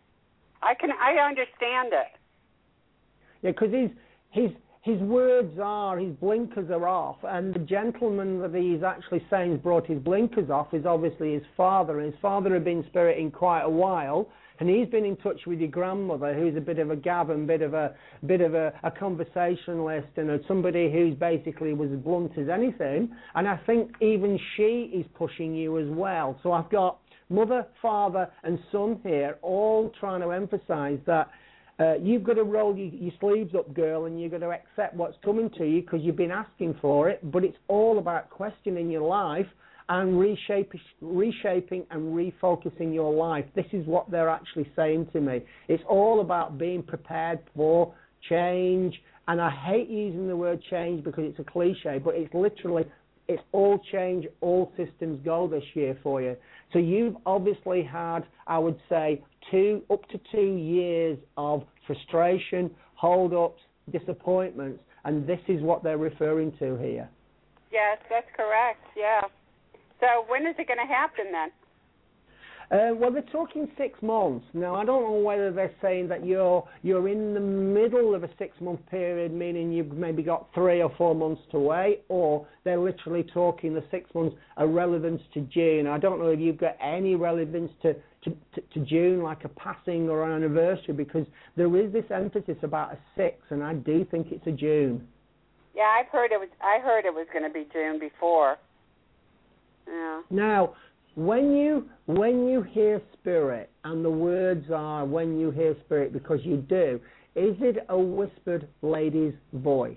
I understand it. Yeah, because his words are, his blinkers are off, and the gentleman that he's actually saying has brought his blinkers off is obviously his father, and his father had been spiriting quite a while. and he's been in touch with your grandmother, who's a bit of a gab and bit of a conversationalist, and somebody who's basically was as blunt as anything. And I think even she is pushing you as well. So I've got mother, father, and son here, all trying to emphasise that you've got to roll your sleeves up, girl, and you've got to accept what's coming to you because you've been asking for it. But it's all about questioning your life and reshaping and refocusing your life. This is what they're actually saying to me. It's all about being prepared for change. And I hate using the word change because it's a cliche, but it's literally, it's all change, all systems go this year for you. So you've obviously had, I would say, up to 2 years of frustration, hold-ups, disappointments, and this is what they're referring to here. Yes, that's correct, yeah. So when is it going to happen then? Well, they're talking 6 months. Now, I don't know whether they're saying that you're in the middle of a 6-month period, meaning you've maybe got 3 or 4 months to wait, or they're literally talking the 6 months are relevance to June. I don't know if you've got any relevance to June, like a passing or an anniversary, because there is this emphasis about a 6, and I do think it's a June. Yeah, I heard it was going to be June before. Yeah. Now, when you hear spirit, and the words are when you hear spirit, because you do, is it a whispered lady's voice?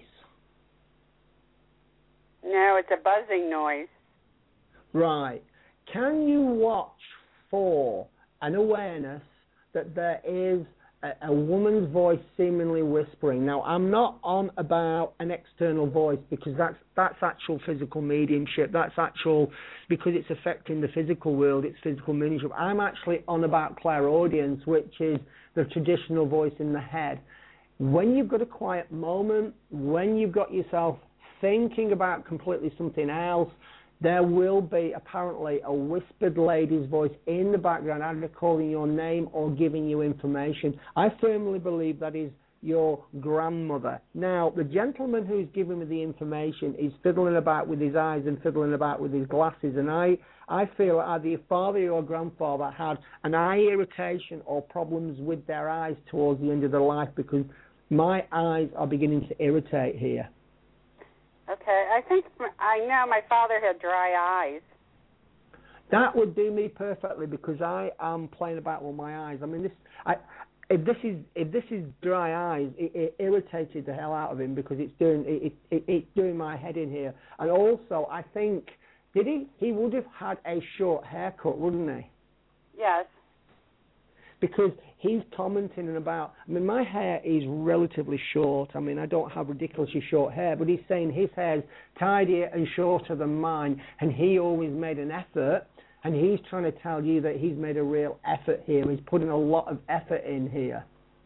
No, it's a buzzing noise. Right. Can you watch for an awareness that there is a woman's voice seemingly whispering? Now, I'm not on about an external voice because that's actual physical mediumship. That's actual, because it's affecting the physical world, it's physical mediumship. I'm actually on about clairaudience, which is the traditional voice in the head. When you've got a quiet moment, when you've got yourself thinking about completely something else, there will be apparently a whispered lady's voice in the background, either calling your name or giving you information. I firmly believe that is your grandmother. Now, the gentleman who's giving me the information is fiddling about with his eyes and fiddling about with his glasses, and I feel either your father or grandfather had an eye irritation or problems with their eyes towards the end of their life, because my eyes are beginning to irritate here. Okay, I know my father had dry eyes. That would do me perfectly, because I am playing about with my eyes. I mean, if this is dry eyes, it irritated the hell out of him, because it's doing my head in here. And also, I think he would have had a short haircut, wouldn't he? Yes. Because he's commenting about, I mean, my hair is relatively short. I mean, I don't have ridiculously short hair, but he's saying his hair's tidier and shorter than mine, and he always made an effort, and he's trying to tell you that he's made a real effort here. He's putting a lot of effort in here.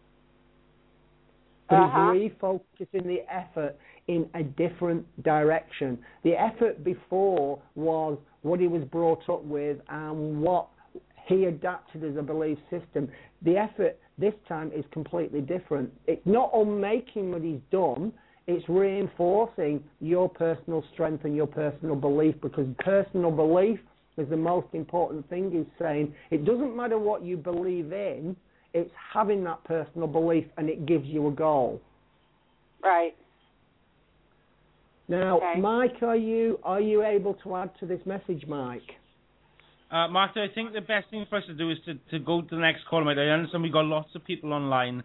But he's refocusing the effort in a different direction. The effort before was what he was brought up with and what he adapted as a belief system. The effort this time is completely different. It's not unmaking what he's done, it's reinforcing your personal strength and your personal belief, because personal belief is the most important thing. He's saying it doesn't matter what you believe in, it's having that personal belief, and it gives you a goal. Right. Now, okay. Mike, are you able to add to this message, Mike? Martha, I think the best thing for us to do is to go to the next call, mate. I understand we've got lots of people online.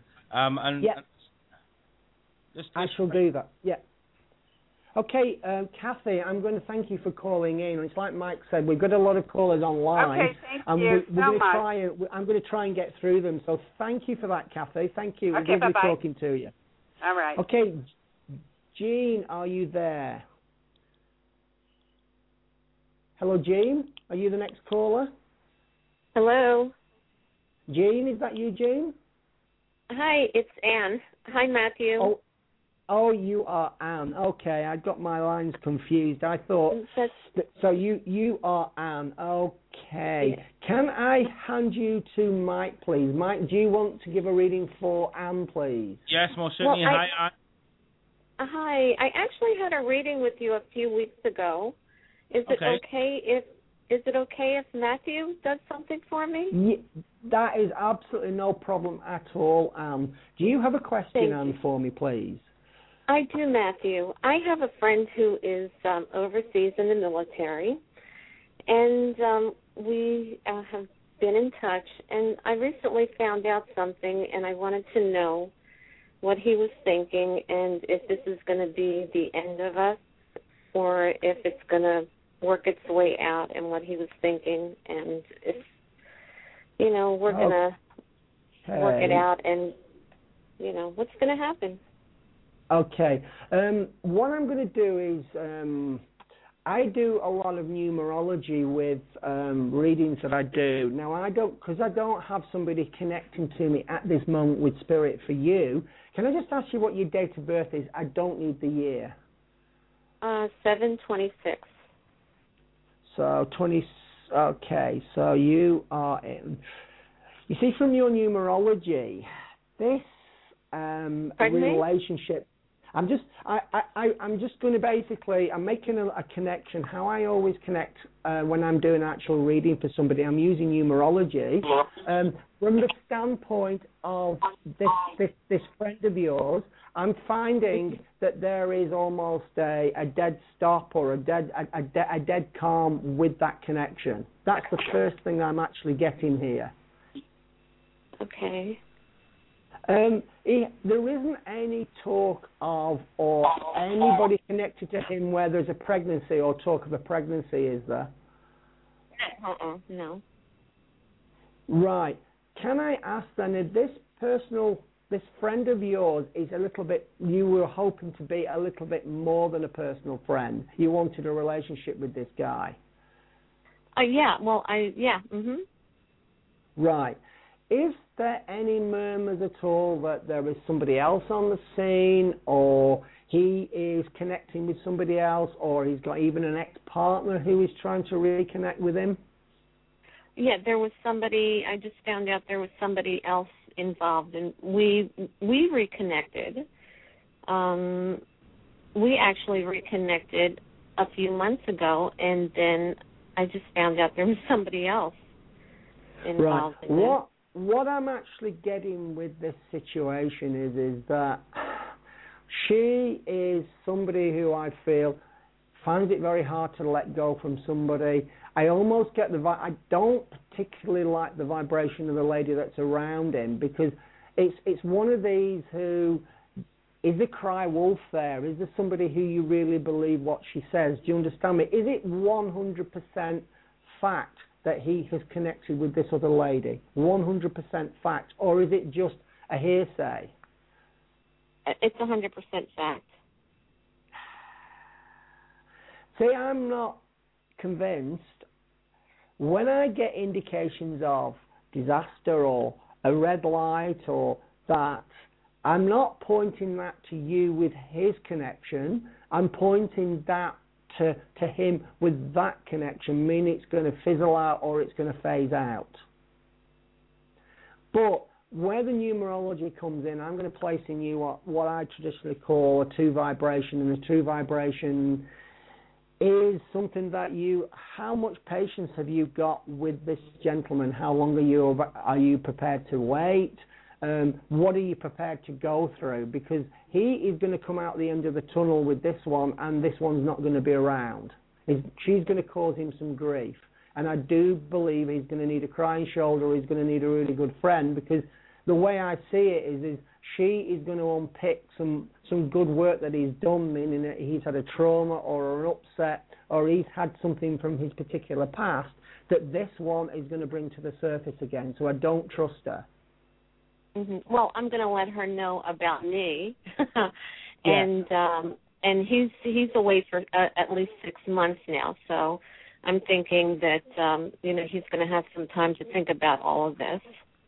I shall do that. Yeah. Okay, Kathy, I'm going to thank you for calling in. It's like Mike said, we've got a lot of callers online. Okay, thank you so much. I'm going to try and get through them. So thank you for that, Kathy. Thank you. Okay, bye-bye. Lovely talking to you. All right. Okay, Jean, are you there? Hello, Jean. Are you the next caller? Hello. Jean, is that you, Jean? Hi, it's Anne. Hi, Matthew. Oh, you are Anne. Okay, I got my lines confused. I thought... So you are Anne. Okay. Yeah. Can I hand you to Mike, please? Mike, do you want to give a reading for Anne, please? Yes, most certainly. Well, Hi, Anne. Hi. I actually had a reading with you a few weeks ago. Is it okay is it okay if Matthew does something for me? Yeah, that is absolutely no problem at all, Anne. Do you have a question, Anne, for me, please? I do, Matthew. I have a friend who is overseas in the military, and we have been in touch, and I recently found out something, and I wanted to know what he was thinking and if this is going to be the end of us or if it's going to work its way out, and what he was thinking, and if, we're going to work it out, and, what's going to happen. Okay. What I'm going to do is I do a lot of numerology with readings that I do. Now, because I don't have somebody connecting to me at this moment with Spirit for you, can I just ask you what your date of birth is? I don't need the year. 7/26. So, okay, so you are in. You see, from your numerology, this relationship. I'm just going to basically, I'm making a connection. How I always connect when I'm doing actual reading for somebody, I'm using numerology. From the standpoint of this friend of yours, I'm finding that there is almost a dead stop or a dead calm with that connection. That's the first thing I'm actually getting here. Okay. There isn't any talk of or anybody connected to him where there's a pregnancy or talk of a pregnancy, is there? No. Right. Can I ask then, if this friend of yours is a little bit, you were hoping to be a little bit more than a personal friend, you wanted a relationship with this guy? Yeah. Right. Is there any murmurs at all that there is somebody else on the scene, or he is connecting with somebody else, or he's got even an ex-partner who is trying to reconnect with him? Yeah, there was somebody, I just found out there was somebody else involved, and we reconnected. We actually reconnected a few months ago, and then I just found out there was somebody else involved. Right. In what I'm actually getting with this situation is that she is somebody who I feel finds it very hard to let go from somebody. I almost get I don't particularly like the vibration of the lady that's around him, because it's one of these who, is the cry wolf there? Is there somebody who you really believe what she says? Do you understand me? Is it 100% fact that he has connected with this other lady? 100% fact? Or is it just a hearsay? It's 100% fact. See, I'm not convinced. When I get indications of disaster or a red light or that, I'm not pointing that to you with his connection. I'm pointing that to him with that connection, meaning it's going to fizzle out or it's going to phase out. But where the numerology comes in, I'm going to place in you what I traditionally call a 2 vibration, and a 2 vibration is something that how much patience have you got with this gentleman? How long are you prepared to wait? What are you prepared to go through? Because he is going to come out the end of the tunnel with this one, and this one's not going to be around. She's going to cause him some grief. And I do believe he's going to need a crying shoulder, he's going to need a really good friend, because the way I see it is she is going to unpick some good work that he's done, meaning that he's had a trauma or an upset, or he's had something from his particular past that this one is going to bring to the surface again. So I don't trust her. Mm-hmm. Well, I'm going to let her know about me, and he's away for at least 6 months now. So I'm thinking that he's going to have some time to think about all of this.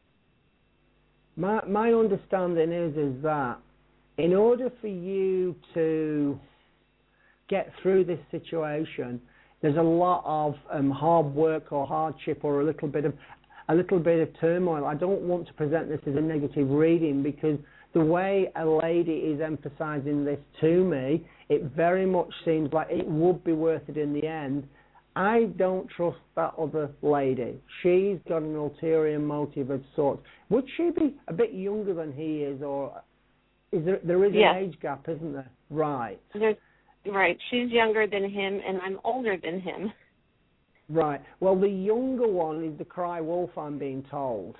My understanding is that in order for you to get through this situation, there's a lot of hard work or hardship or a little bit of turmoil. I don't want to present this as a negative reading, because the way a lady is emphasizing this to me, it very much seems like it would be worth it in the end. I don't trust that other lady. She's got an ulterior motive of sorts. Would she be a bit younger than he is, or is there is an age gap, isn't there? Right. Right. She's younger than him, and I'm older than him. Right. Well, the younger one is the cry wolf, I'm being told.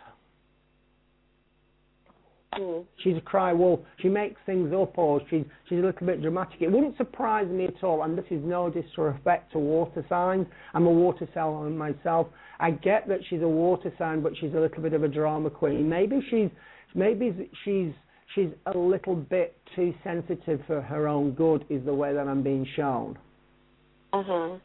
She's a cry wolf. She makes things up, or she's a little bit dramatic. It wouldn't surprise me at all, and this is no disrespect to water signs. I'm a water sign myself. I get that she's a water sign, but she's a little bit of a drama queen. Maybe she's a little bit too sensitive for her own good, is the way that I'm being shown. Okay.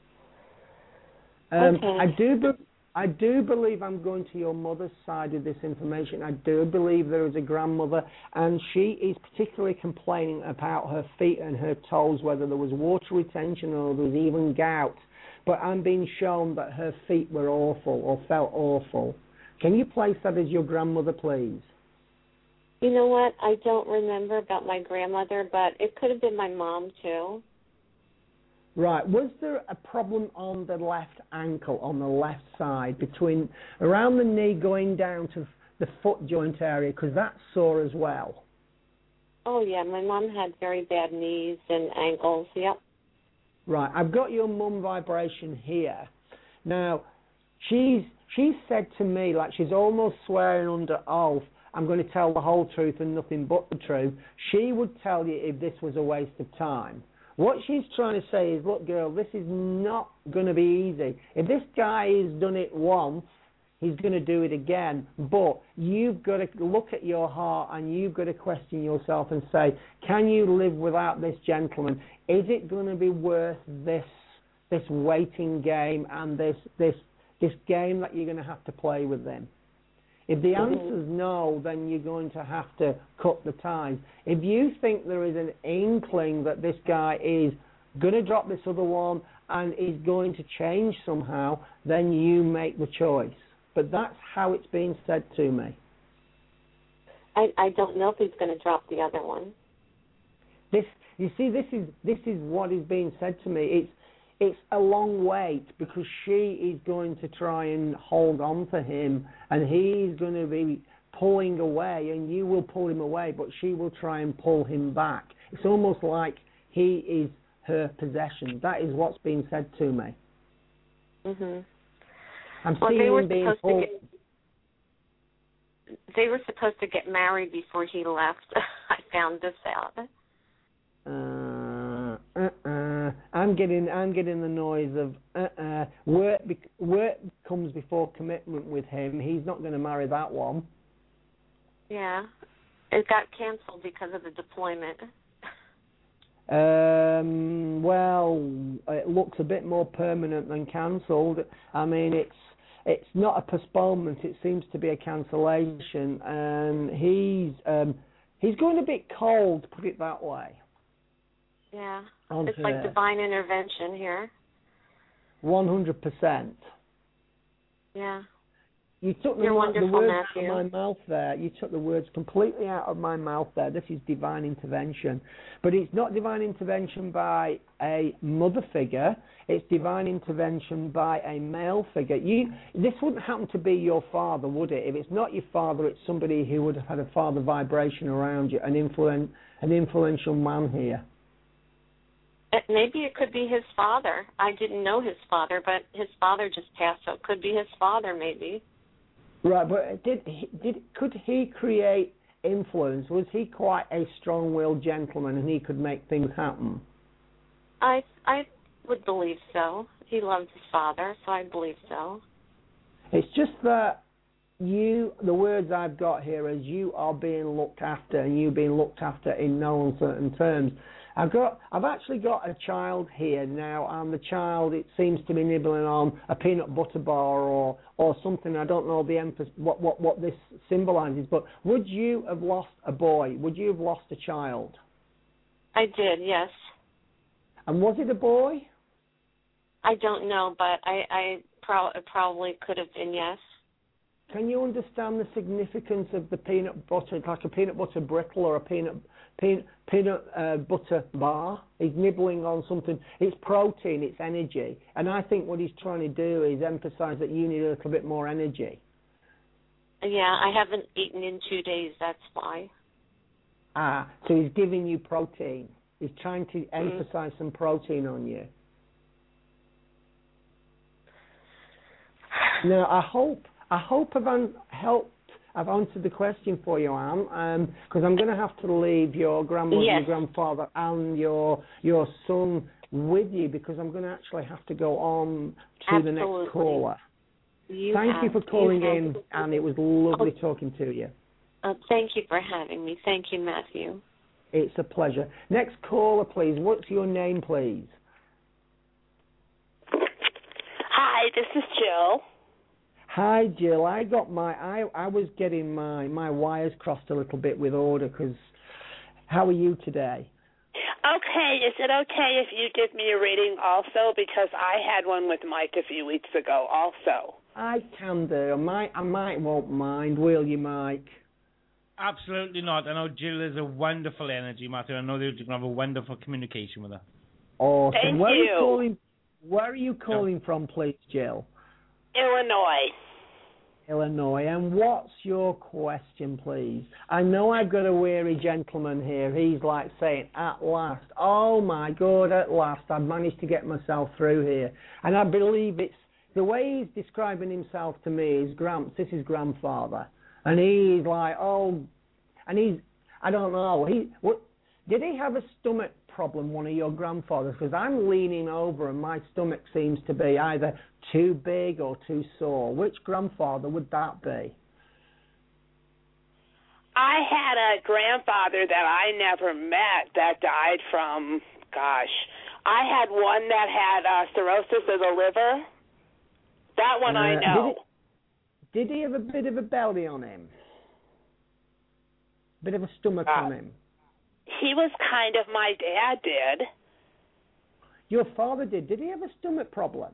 I do believe I'm going to your mother's side of this information. I do believe there is a grandmother, and she is particularly complaining about her feet and her toes, whether there was water retention or there was even gout. But I'm being shown that her feet were awful or felt awful. Can you place that as your grandmother, please? You know what? I don't remember about my grandmother, but it could have been my mom, too. Right. Was there a problem on the left ankle, on the left side, between around the knee going down to the foot joint area? Because that's sore as well. Oh, yeah. My mom had very bad knees and ankles. Yep. Right. I've got your mum vibration here. Now, she's said to me, like she's almost swearing under oath, I'm going to tell the whole truth and nothing but the truth. She would tell you if this was a waste of time. What she's trying to say is, look, girl, this is not going to be easy. If this guy has done it once, he's going to do it again. But you've got to look at your heart and you've got to question yourself and say, can you live without this gentleman? Is it going to be worth this waiting game and this game that you're going to have to play with them? If the answer's no, then you're going to have to cut the ties. If you think there is an inkling that this guy is going to drop this other one and is going to change somehow, then you make the choice. But that's how it's being said to me. I don't know if he's going to drop the other one. This is what is being said to me. It's a long wait because she is going to try and hold on to him and he's going to be pulling away and you will pull him away, but she will try and pull him back. It's almost like he is her possession. That is what's being said to me. Mhm. I'm seeing him being pulled. They were supposed to get married before he left. I found this out. I'm getting the noise of work comes before commitment with him. He's not going to marry that one. Yeah, it got canceled because of the deployment. Well, it looks a bit more permanent than cancelled. I mean, it's not a postponement. It seems to be a cancellation, and he's going a bit cold, put it that way. Yeah, it's like divine intervention here. 100%. Yeah. You took the words out of my mouth there. You took the words completely out of my mouth there. This is divine intervention. But it's not divine intervention by a mother figure. It's divine intervention by a male figure. This wouldn't happen to be your father, would it? If it's not your father, it's somebody who would have had a father vibration around you, an influential man here. Maybe it could be his father. I didn't know his father, but his father just passed, so it could be his father, maybe. Right, but could he create influence? Was he quite a strong-willed gentleman, and he could make things happen? I would believe so. He loved his father, so I believe so. It's just that the words I've got here is you are being looked after, and you being looked after in no uncertain terms. I've actually got a child here now, and the child, it seems to be nibbling on a peanut butter bar or something. I don't know the emphasis, what this symbolises, but would you have lost a boy? Would you have lost a child? I did, yes. And was it a boy? I don't know, but I probably could have been, yes. can you understand the significance of the peanut butter? It's like a peanut butter brittle or a peanut butter bar. He's nibbling on something. It's protein, it's energy. And I think what he's trying to do is emphasize that you need a little bit more energy. Yeah, I haven't eaten in 2 days, that's why. So he's giving you protein. He's trying to emphasize some protein on you. Now, I hope I've answered the question for you, Anne, because I'm going to have to leave your grandmother, your grandfather, and your son with you, because I'm going to actually have to go on to the next caller. Thank you for calling in, and it was lovely talking to you. Thank you for having me. Thank you, Matthew. It's a pleasure. Next caller, please. What's your name, please? Hi, this is Jill. Hi, Jill. I was getting my wires crossed a little bit with order, because how are you today? Okay. Is it okay if you give me a reading also? Because I had one with Mike a few weeks ago also. I can do. I might won't mind, will you, Mike? Absolutely not. I know Jill is a wonderful energy, Matthew. I know that you can have a wonderful communication with her. Awesome. Thank you. Where are you calling from, please, Jill? Illinois. And what's your question, please? I know I've got a weary gentleman here. He's like saying, at last. Oh, my God, at last. I've managed to get myself through here. And I believe it's the way he's describing himself to me is this is grandfather. And he's like, I don't know. Did he have a stomach problem, one of your grandfathers? Because I'm leaning over and my stomach seems to be either too big or too sore. Which grandfather would that be? I had a grandfather that I never met that died from, I had one that had cirrhosis of the liver. That one I know. Did he have a bit of a belly on him? Bit of a stomach on him? He was kind of, my dad did. Your father did. Did he have a stomach problem?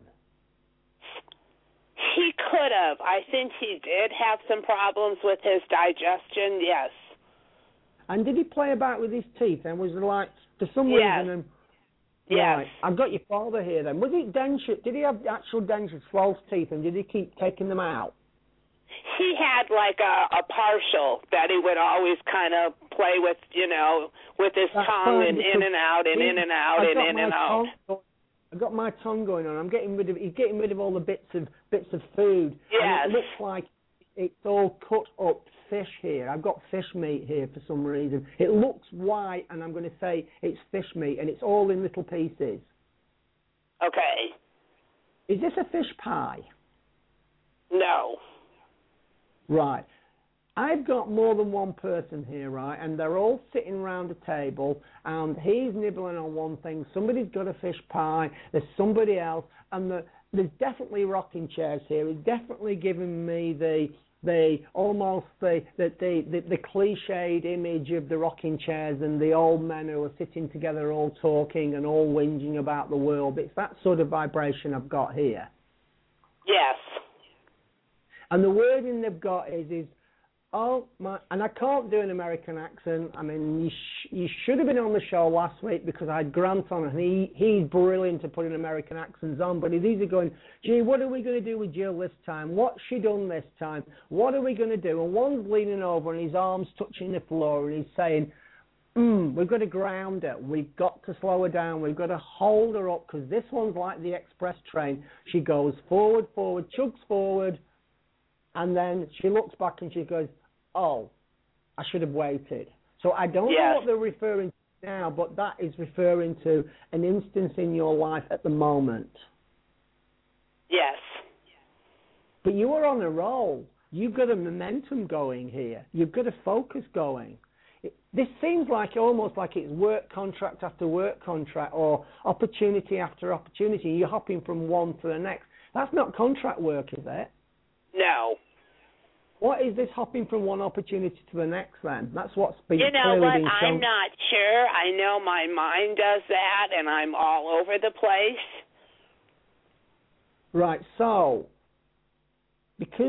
He could have. I think he did have some problems with his digestion, yes. And did he play about with his teeth? And was it like, for some reason... Yes. Right. I've got your father here then. Was it denture? Did he have actual dentures, false teeth, and did he keep taking them out? He had like a partial that he would always kind of play with, with his tongue and in and out and in and out and in and out. I've got my tongue going on. He's getting rid of all the bits of food. Yes. And it looks like it's all cut up fish here. I've got fish meat here for some reason. It looks white, and I'm going to say it's fish meat, and it's all in little pieces. Okay. Is this a fish pie? No. Right. I've got more than one person here, right, and they're all sitting around a table, and he's nibbling on one thing. Somebody's got a fish pie. There's somebody else, and there's definitely rocking chairs here. He's definitely giving me the cliched image of the rocking chairs and the old men who are sitting together all talking and all whinging about the world. It's that sort of vibration I've got here. Yes. And the wording they've got is oh my, and I can't do an American accent. I mean, you should have been on the show last week because I had Grant on, and he's brilliant at putting American accents on. But he's either going, gee, what are we going to do with Jill this time? What's she done this time? What are we going to do? And one's leaning over and his arm's touching the floor, and he's saying, we've got to ground her. We've got to slow her down. We've got to hold her up because this one's like the express train. She goes forward, chugs forward, and then she looks back and she goes, oh, I should have waited. So I don't know what they're referring to now, but that is referring to an instance in your life at the moment. Yes. But you are on a roll. You've got a momentum going here. You've got a focus going. This seems like almost like it's work contract after work contract or opportunity after opportunity. You're hopping from one to the next. That's not contract work, is it? No. What is this hopping from one opportunity to the next then? That's what's been clearly being shown. You know what? I'm not sure. I know my mind does that, and I'm all over the place. Right, so because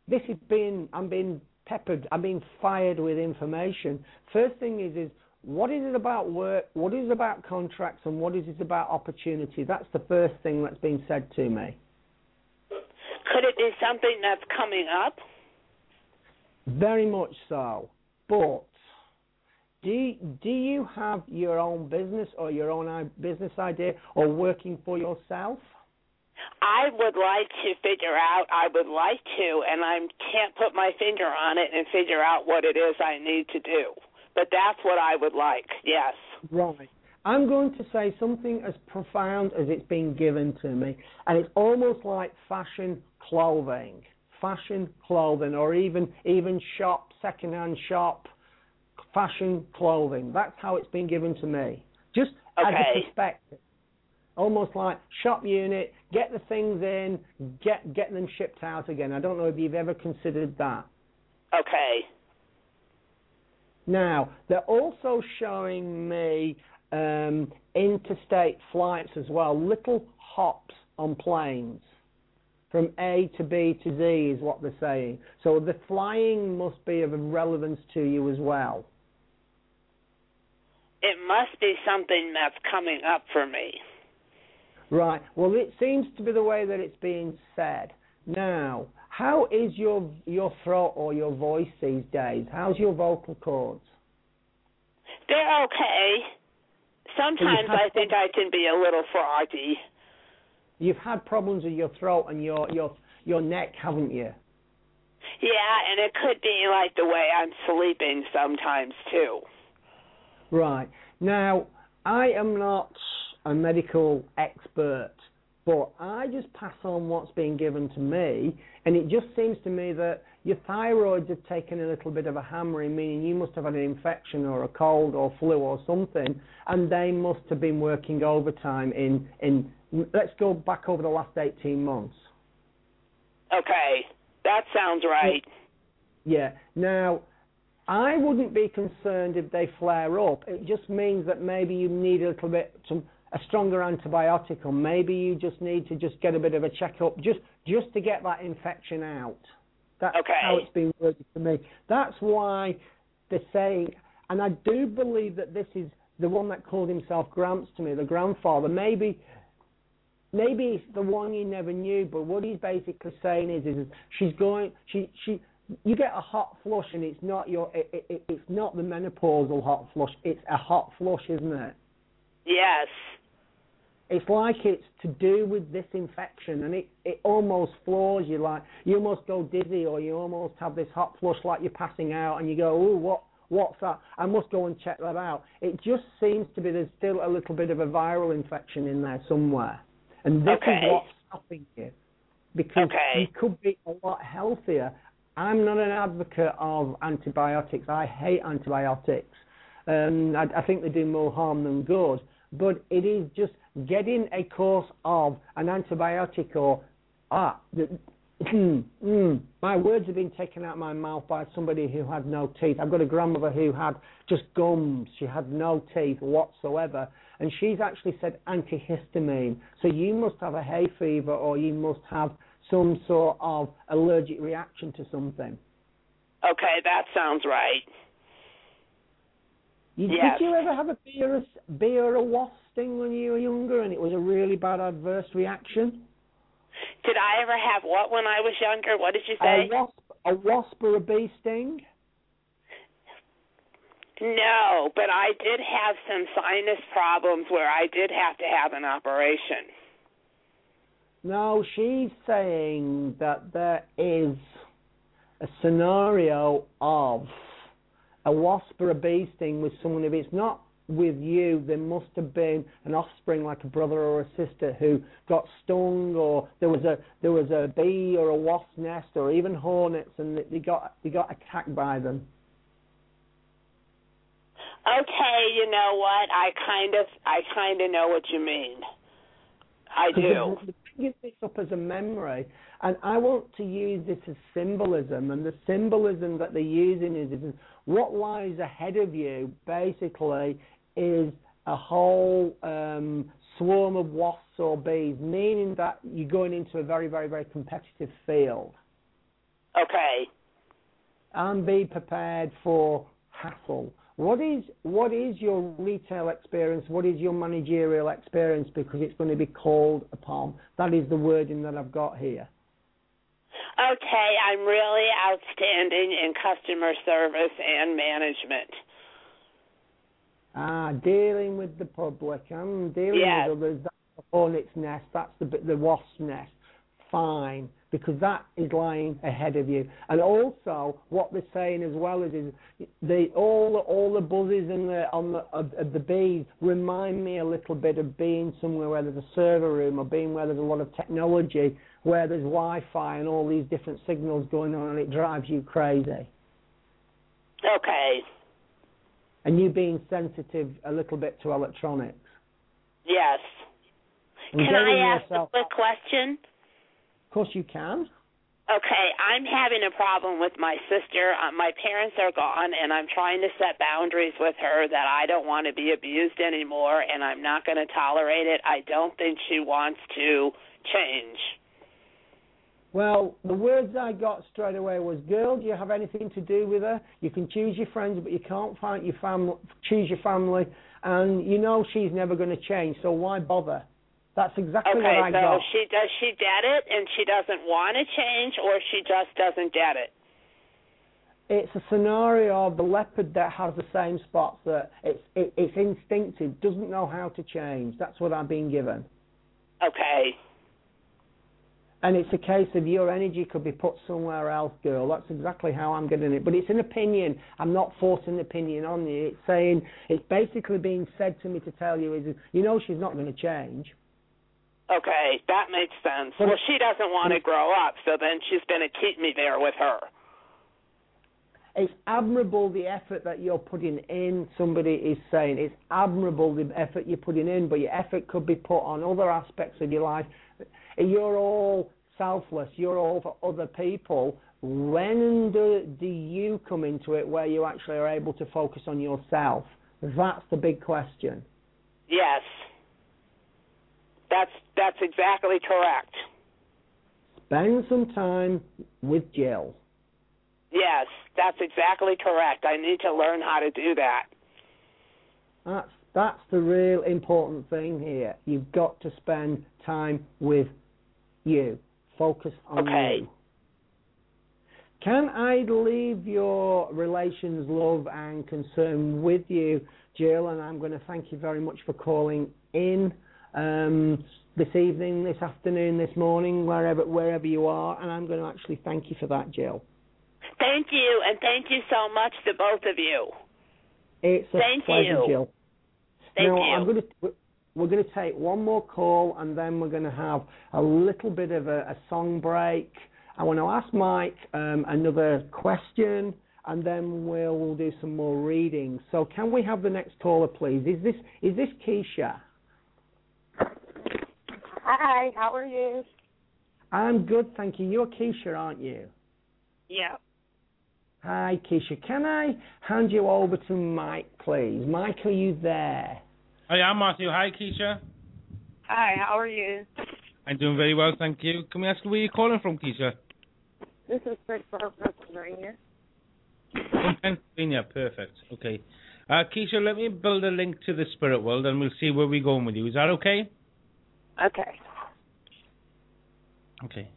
I'm being peppered, I'm being fired with information. First thing is what is it about work, what is it about contracts, and what is it about opportunity? That's the first thing that's been said to me. Could it be something that's coming up? Very much so. But do you have your own business or your own business idea or working for yourself? I would like to figure out, and I can't put my finger on it and figure out what it is I need to do. But that's what I would like, yes. Right. I'm going to say something as profound as it's been given to me, and it's almost like fashion clothing, or even shop, second-hand shop, fashion clothing. That's how it's been given to me. Just as a perspective. Almost like shop unit, get the things in, get them shipped out again. I don't know if you've ever considered that. Okay. Now, they're also showing me interstate flights as well, little hops on planes. From A to B to Z is what they're saying. So the flying must be of relevance to you as well. It must be something that's coming up for me. Right. Well, it seems to be the way that it's being said. Now, how is your throat or your voice these days? How's your vocal cords? They're okay. Sometimes I think I can be a little froggy. You've had problems with your throat and your neck, haven't you? Yeah, and it could be like the way I'm sleeping sometimes too. Right. Now, I am not a medical expert, but I just pass on what's being given to me, and it just seems to me that your thyroids have taken a little bit of a hammering, meaning you must have had an infection or a cold or flu or something, and they must have been working overtime in let's go back over the last 18 months. Okay, that sounds right. Yeah. Now, I wouldn't be concerned if they flare up. It just means that maybe you need a little bit a stronger antibiotic, or maybe you just need to just get a bit of a checkup just to get that infection out. That's how it's been worded to me. That's why they're saying, and I do believe that this is the one that called himself Gramps to me, the grandfather. Maybe it's the one you never knew, but what he's basically saying is you get a hot flush, and it's not it's not the menopausal hot flush. It's a hot flush, isn't it? Yes. It's like it's to do with this infection, and it almost floors you. Like you almost go dizzy, or you almost have this hot flush, like you're passing out, and you go, "Oh, what's that? I must go and check that out." It just seems to be there's still a little bit of a viral infection in there somewhere, and this is what's stopping you, because you could be a lot healthier. I'm not an advocate of antibiotics. I hate antibiotics. I think they do more harm than good. But it is just getting a course of an antibiotic or my words have been taken out of my mouth by somebody who had no teeth. I've got a grandmother who had just gums. She had no teeth whatsoever. And she's actually said antihistamine. So you must have a hay fever, or you must have some sort of allergic reaction to something. Okay, that sounds right. Did you ever have a bee or a wasp sting when you were younger, and it was a really bad adverse reaction? Did I ever have what when I was younger? What did you say? A wasp or a bee sting? No, but I did have some sinus problems where I did have to have an operation. No, she's saying that there is a scenario of a wasp or a bee sting with someone. If it's not with you, there must have been an offspring, like a brother or a sister, who got stung, or there was a bee or a wasp nest, or even hornets, and they got attacked by them. Okay, you know what? I kind of know what you mean. I do. The thing is, this up as a memory, and I want to use this as symbolism, and the symbolism that they're using is what lies ahead of you, basically, is a whole swarm of wasps or bees, meaning that you're going into a very, very, very competitive field. Okay. And be prepared for hassle. What is your retail experience? What is your managerial experience? Because it's going to be called upon. That is the wording that I've got here. Okay, I'm really outstanding in customer service and management. Dealing with the public. I'm dealing with others. That's the hornet's nest. That's the wasp's nest. Fine, because that is lying ahead of you. And also, what they're saying as well is all the buzzes of the bees remind me a little bit of being somewhere where there's a server room or being where there's a lot of technology, where there's Wi-Fi and all these different signals going on, and it drives you crazy. Okay. And you being sensitive a little bit to electronics. Yes. And can I ask a quick question? Of course you can. Okay, I'm having a problem with my sister. My parents are gone, and I'm trying to set boundaries with her that I don't want to be abused anymore, and I'm not going to tolerate it. I don't think she wants to change. Well, the words I got straight away was, girl, do you have anything to do with her? You can choose your friends, but you can't find your family, choose your family, and you know she's never going to change, so why bother? That's exactly what I got. Okay, so does she get it, and she doesn't want to change, or she just doesn't get it? It's a scenario of the leopard that has the same spots, that it's instinctive, doesn't know how to change. That's what I've been given. Okay. And it's a case of your energy could be put somewhere else, girl. That's exactly how I'm getting it. But it's an opinion. I'm not forcing an opinion on you. It's basically being said to me to tell you is, you know she's not going to change. Okay, that makes sense. Well, she doesn't want to grow up, so then she's going to keep me there with her. It's admirable the effort that you're putting in, somebody is saying. It's admirable the effort you're putting in, but your effort could be put on other aspects of your life. You're all selfless. You're all for other people. When do you come into it where you actually are able to focus on yourself? That's the big question. Yes. That's exactly correct. Spend some time with Jill. Yes, that's exactly correct. I need to learn how to do that. That's the real important thing here. You've got to spend time with you. Focus on you. Can I leave your relations, love, and concern with you, Jill? And I'm going to thank you very much for calling in this evening, this afternoon, this morning, wherever you are. And I'm going to actually thank you for that, Jill. Thank you, and thank you so much to both of you. It's a pleasure, Jill. Thank you. We're going to take one more call, and then we're going to have a little bit of a song break. I want to ask Mike another question, and then we'll do some more reading. So can we have the next caller, please? Is this Keisha? Hi, how are you? I'm good, thank you. You're Keisha, aren't you? Yeah. Hi, Keisha. Can I hand you over to Mike, please? Mike, are you there? Hi, I'm Matthew. Hi, Keisha. Hi, how are you? I'm doing very well, thank you. Can we ask where you're calling from, Keisha? This is Pittsburgh, Pennsylvania. From Pennsylvania, perfect. Okay. Keisha, let me build a link to the spirit world, and we'll see where we're going with you. Is that okay? Okay. Okay.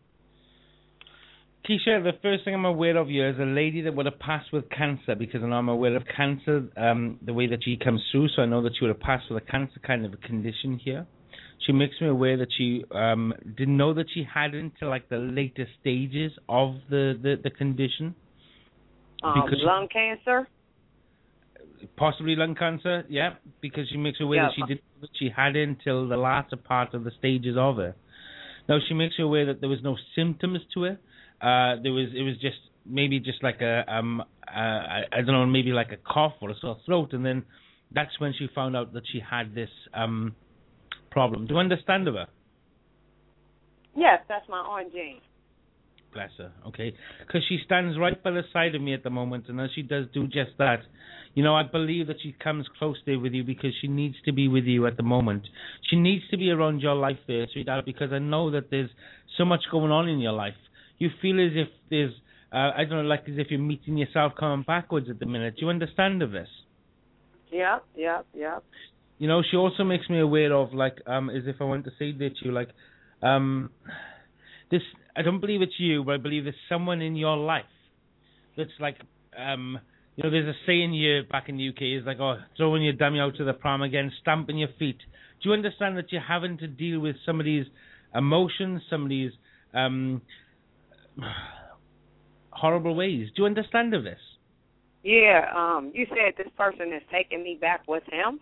Keisha, the first thing I'm aware of you is a lady that would have passed with cancer, because I know I'm aware of cancer, the way that she comes through, so I know that she would have passed with a cancer kind of a condition here. She makes me aware that she didn't know that she had into like the later stages of the condition. Lung cancer? Possibly lung cancer, yeah, because she makes me aware that she didn't know that she had it until the latter part of the stages of it. Now, she makes me aware that there was no symptoms to it. It was just maybe just like I don't know, maybe like a cough or a sore throat, and then that's when she found out that she had this problem. Do you understand her? Yes, that's my Aunt Jane. Bless her. Okay, because she stands right by the side of me at the moment, and as she does do just that, you know, I believe that she comes close there with you because she needs to be with you at the moment. She needs to be around your life there, sweetheart, because I know that there's so much going on in your life. you feel as if there's, I don't know, like as if you're meeting yourself coming backwards at the minute. Do you understand of this? Yep. You know, she also makes me aware of, like, as if I want to say that to you, like, this, I don't believe it's you, but I believe there's someone in your life that's like, you know, there's a saying here back in the UK, is like, oh, throwing your dummy out to the pram again, stamping your feet. Do you understand that you're having to deal with somebody's emotions, somebody's horrible ways? Do you understand of this? Yeah. You said this person is taking me back with him?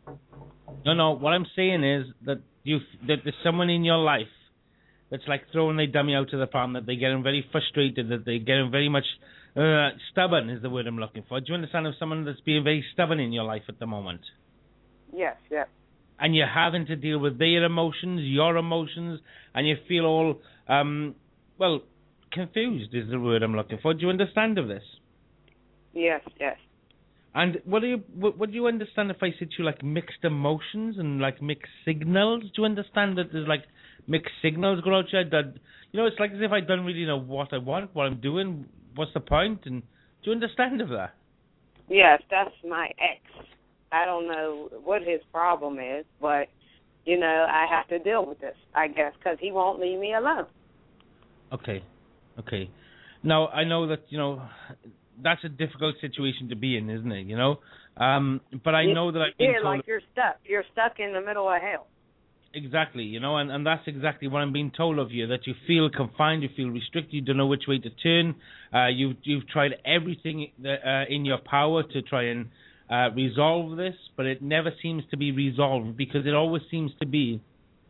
No. What I'm saying is that that there's someone in your life that's like throwing their dummy out to the pram, that they're getting very frustrated, that they're getting very much stubborn is the word I'm looking for. Do you understand of someone that's being very stubborn in your life at the moment? Yes. And you're having to deal with their emotions, your emotions, and you feel all, well, confused is the word I'm looking for. Do you understand of this? Yes. And what do you understand if I said to you like mixed emotions and like mixed signals? Do you understand that there's like mixed signals going out there? That, you know, it's like as if I don't really know what I want, what I'm doing, what's the point, and do you understand of that? Yes, that's my ex. I don't know what his problem is, but, you know, I have to deal with this, I guess, because he won't leave me alone. Okay. Now, I know that, you know, that's a difficult situation to be in, isn't it, you know? But I know that I've been told... like you're stuck. You're stuck in the middle of hell. Exactly, you know, and that's exactly what I'm being told of you, that you feel confined, you feel restricted, you don't know which way to turn. You've tried everything in your power to try and resolve this, but it never seems to be resolved, because it always seems to be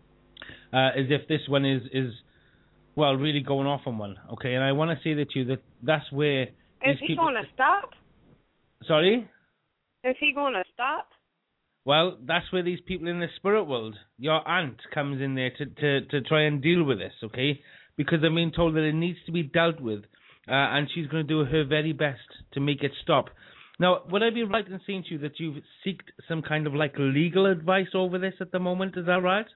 as if this one is well, really going off on one, okay? And I want to say that to you that that's where... Is he going to stop? Sorry? Is he going to stop? Well, that's where these people in the spirit world, your aunt comes in there to try and deal with this, okay? Because they're being told that it needs to be dealt with, and she's going to do her very best to make it stop. Now, would I be right in saying to you that you've sought some kind of like legal advice over this at the moment? Is that right?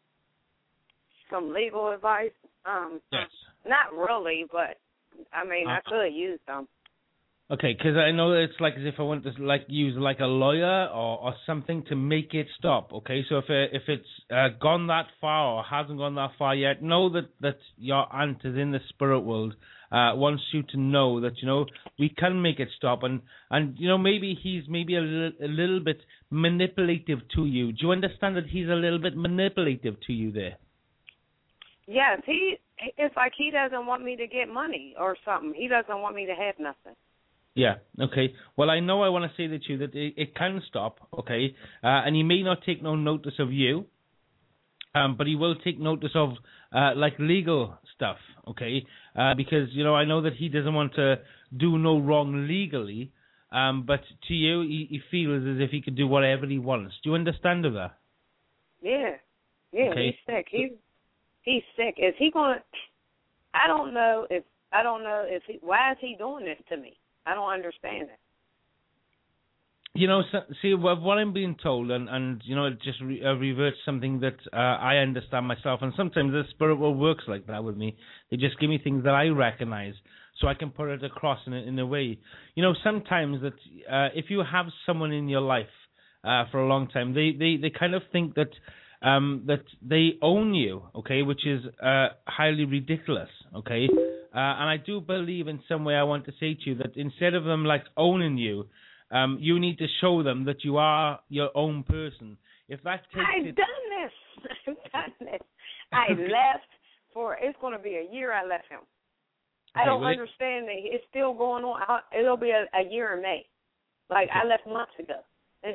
Some legal advice? Yes. Not really, but I mean, I could use some. Okay, because I know that it's like as if I want to like use like a lawyer or something to make it stop. Okay, so if it's gone that far or hasn't gone that far yet, know that your aunt is in the spirit world. Wants you to know that, you know, we can make it stop, and you know, maybe he's a little bit manipulative to you. Do you understand that he's a little bit manipulative to you there? Yes, it's like he doesn't want me to get money or something. He doesn't want me to have nothing. Yeah, okay. Well, I know I want to say that to you that it can stop, okay? And he may not take no notice of you, but he will take notice of, like, legal stuff, okay? Because, you know, I know that he doesn't want to do no wrong legally, but to you, he feels as if he could do whatever he wants. Do you understand of that? Yeah, okay. He's sick. He's sick. Is he going to... I don't know if why is he doing this to me? I don't understand it. You know, see, what I'm being told, and you know, it just reverts something that I understand myself, and sometimes the spirit world works like that with me. They just give me things that I recognize, so I can put it across in a way. You know, sometimes that if you have someone in your life for a long time, they kind of think that that they own you, okay, which is highly ridiculous, okay. And I do believe in some way, I want to say to you that instead of them like owning you, you need to show them that you are your own person. If that takes I've done this. I left it's going to be a year I left him. I don't understand that it's still going on. It'll be a year in May. Like, I left months ago. And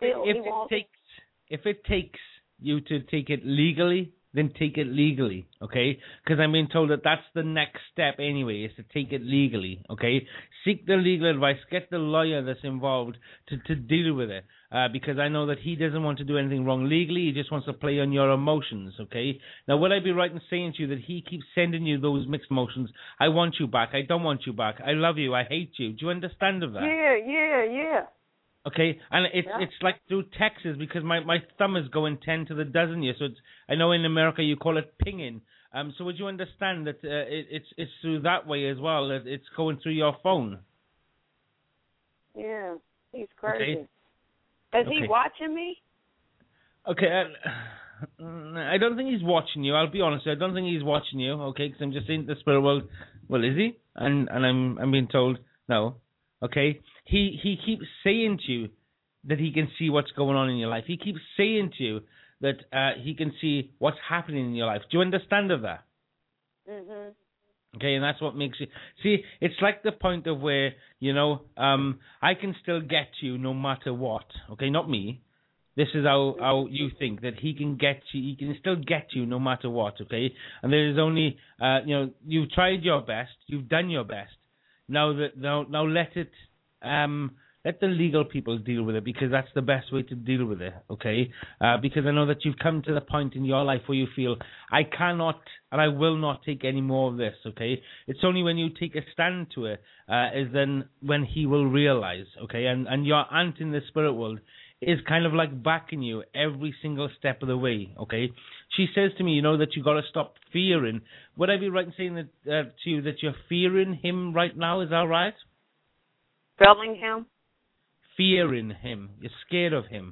if it takes you to take it legally, then take it legally, okay? Because I'm being told that that's the next step anyway, is to take it legally, okay? Seek the legal advice, get the lawyer that's involved to deal with it, because I know that he doesn't want to do anything wrong legally, he just wants to play on your emotions, okay? Now, would I be right in saying to you that he keeps sending you those mixed emotions? I want you back, I don't want you back, I love you, I hate you. Do you understand of that? Yeah. Okay, and it's like through Texas, because my thumb is going 10 to the dozen here. So I know in America you call it pinging. So would you understand that it's through that way as well? That it's going through your phone. Yeah, he's crazy. Okay. Is he watching me? Okay. I don't think he's watching you. I'll be honest. I don't think he's watching you. Okay, because I'm just in the spirit world. Well, is he? And I'm being told no. Okay. He keeps saying to you that he can see what's going on in your life. He keeps saying to you that he can see what's happening in your life. Do you understand of that? Mhm. Okay, and that's what makes you see. It's like the point of where I can still get you no matter what. Okay, not me. This is how you think that he can get you. He can still get you no matter what. Okay, and there is only you've tried your best. You've done your best. Now let it let the legal people deal with it, because that's the best way to deal with it. Okay, because I know that you've come to the point in your life where you feel I cannot and I will not take any more of this. Okay, it's only when you take a stand to it is then when he will realize. Okay, and your aunt in the spirit world is kind of like backing you every single step of the way. Okay, she says to me, that you got to stop fearing. Would I be right in saying that to you that you're fearing him right now? Is that right? Bellingham? Fearing him. You're scared of him.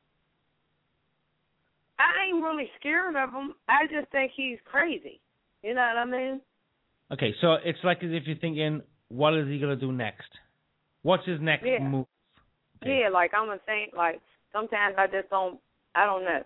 I ain't really scared of him. I just think he's crazy. You know what I mean? Okay, so it's like as if you're thinking, what is he going to do next? What's his next move? Okay. Yeah, like I'm saying, like sometimes I don't know.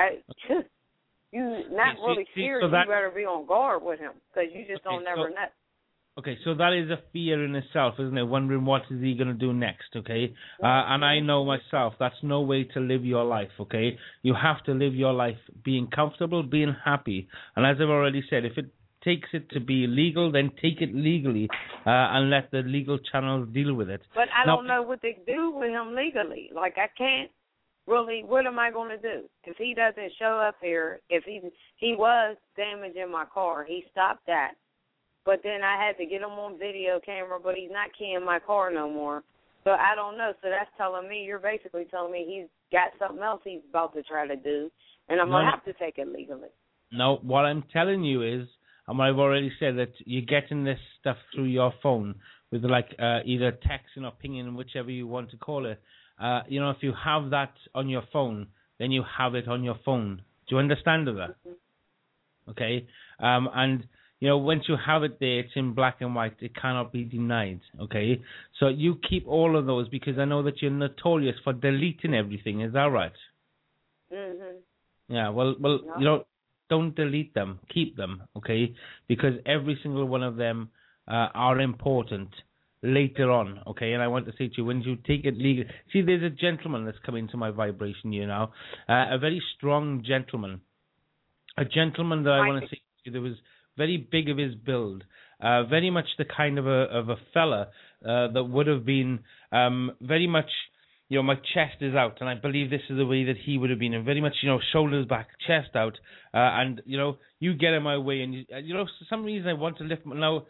You're not really scared. So you better be on guard with him, because you just don't never know. Okay, so that is a fear in itself, isn't it? Wondering what is he going to do next, okay? And I know myself, that's no way to live your life, okay? You have to live your life being comfortable, being happy. And as I've already said, if it takes it to be legal, then take it legally and let the legal channels deal with it. But I don't know what they do with him legally. Like, I can't really, what am I going to do? If he doesn't show up here, if he was damaging my car, he stopped that. But then I had to get him on video camera, but he's not keying my car no more. So I don't know. So that's telling me, you're basically telling me he's got something else he's about to try to do, and I'm going to have to take it legally. No, what I'm telling you is, and what I've already said, that you're getting this stuff through your phone with either texting or pinging, whichever you want to call it. If you have that on your phone, then you have it on your phone. Do you understand that? Mm-hmm. Okay? And once you have it there, it's in black and white. It cannot be denied, okay? So you keep all of those, because I know that you're notorious for deleting everything. Is that right? Mm-hmm. Yeah, well, no. Don't delete them. Keep them, okay? Because every single one of them are important later on, okay? And I want to say to you, when you take it legal... See, there's a gentleman that's come into my vibration here now. A very strong gentleman. A gentleman that I want to say to you, there was... very big of his build, very much the kind of a fella that would have been very much, my chest is out, and I believe this is the way that he would have been, and very much, shoulders back, chest out, and you get in my way, and for some reason I want to lift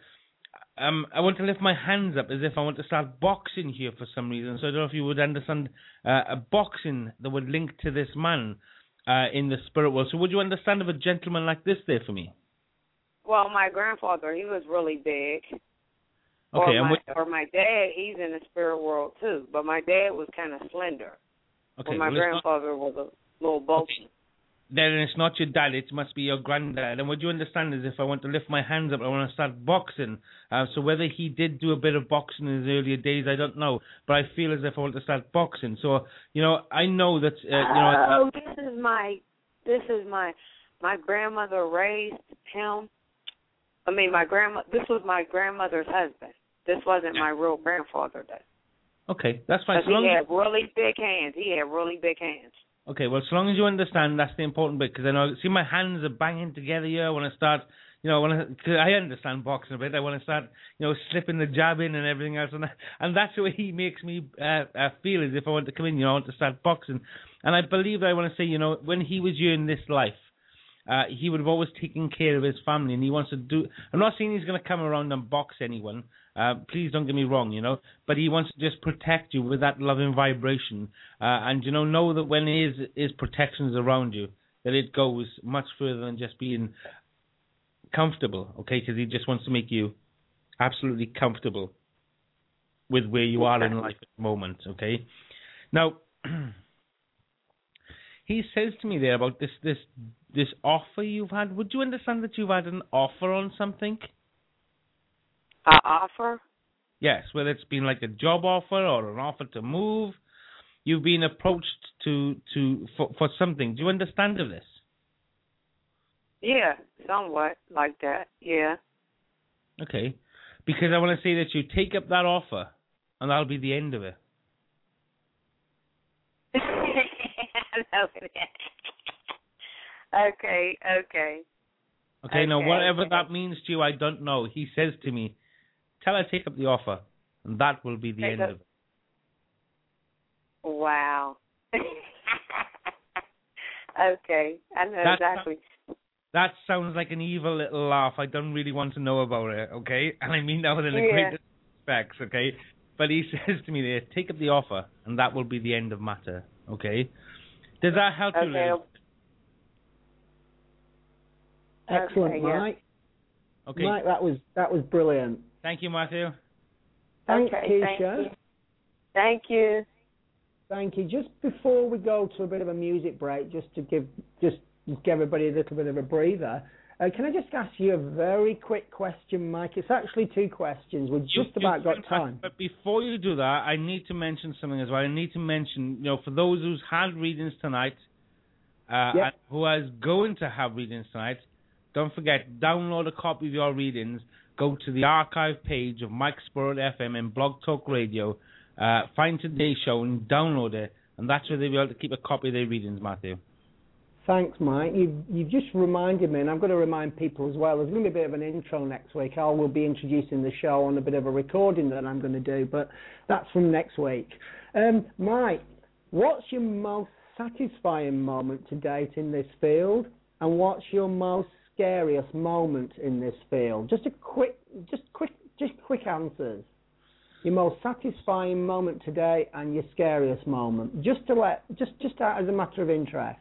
I want to lift my hands up as if I want to start boxing here for some reason. So I don't know if you would understand a boxing that would link to this man in the spirit world. So would you understand of a gentleman like this there for me? Well, my grandfather, he was really big. Okay, or my dad, he's in the spirit world too. But my dad was kind of slender. Okay, my grandfather was a little bulky. Okay. Then it's not your dad, it must be your granddad. And what you understand is if I want to lift my hands up, I want to start boxing. So whether he did do a bit of boxing in his earlier days, I don't know. But I feel as if I want to start boxing. So, I know that... This is my grandmother raised him. This was my grandmother's husband. This wasn't my real grandfather, though. Okay, that's fine. He had really big hands. Okay, well, so long as you understand, that's the important bit, because I know, see, my hands are banging together here. I want to start, cause I understand boxing a bit. I want to start, slipping the jab in and everything else, and that's the way he makes me feel, as if I want to come in, I want to start boxing. And I believe that I want to say, when he was here in this life, he would have always taken care of his family, and he wants to do... I'm not saying he's going to come around and box anyone. Please don't get me wrong, but he wants to just protect you with that loving vibration. And, know that when his protection is around you, that it goes much further than just being comfortable, okay? Because he just wants to make you absolutely comfortable with where you are in life at the moment, okay? Now, he says to me there about this offer you've had. Would you understand that you've had an offer on something? An offer? Yes, whether it's been like a job offer or an offer to move. You've been approached for something. Do you understand of this? Yeah, somewhat like that, yeah. Okay. Because I want to say that you take up that offer, and that'll be the end of it. Okay. Okay, now whatever that means to you, I don't know. He says to me, tell her to take up the offer, and that will be the end of it. Wow. Okay, I know exactly. That sounds like an evil little laugh. I don't really want to know about it, okay? And I mean that with the greatest respects, okay? But he says to me there, take up the offer, and that will be the end of matter, okay? Does that help you, Liz? Excellent, Mike. Okay. Mike, that was brilliant. Thank you, Matthew. Thanks, Keisha. Thank you. Thank you. Just before we go to a bit of a music break, just to give everybody a little bit of a breather, can I just ask you a very quick question, Mike? It's actually two questions. We've just about got time. But before you do that, I need to mention something as well. I need to mention, for those who's had readings tonight, and who is going to have readings tonight, don't forget, download a copy of your readings. Go to the archive page of Mike Spirit FM and Blog Talk Radio. Find today's show and download it, and that's where they'll be able to keep a copy of their readings, Matthew. Thanks, Mike. You've just reminded me, and I'm going to remind people as well, there's going to be a bit of an intro next week. I will be introducing the show on a bit of a recording that I'm going to do, but that's from next week. Mike, what's your most satisfying moment to date in this field, and what's your most scariest moment in this field? Just quick answers. Your most satisfying moment today and your scariest moment, just as a matter of interest.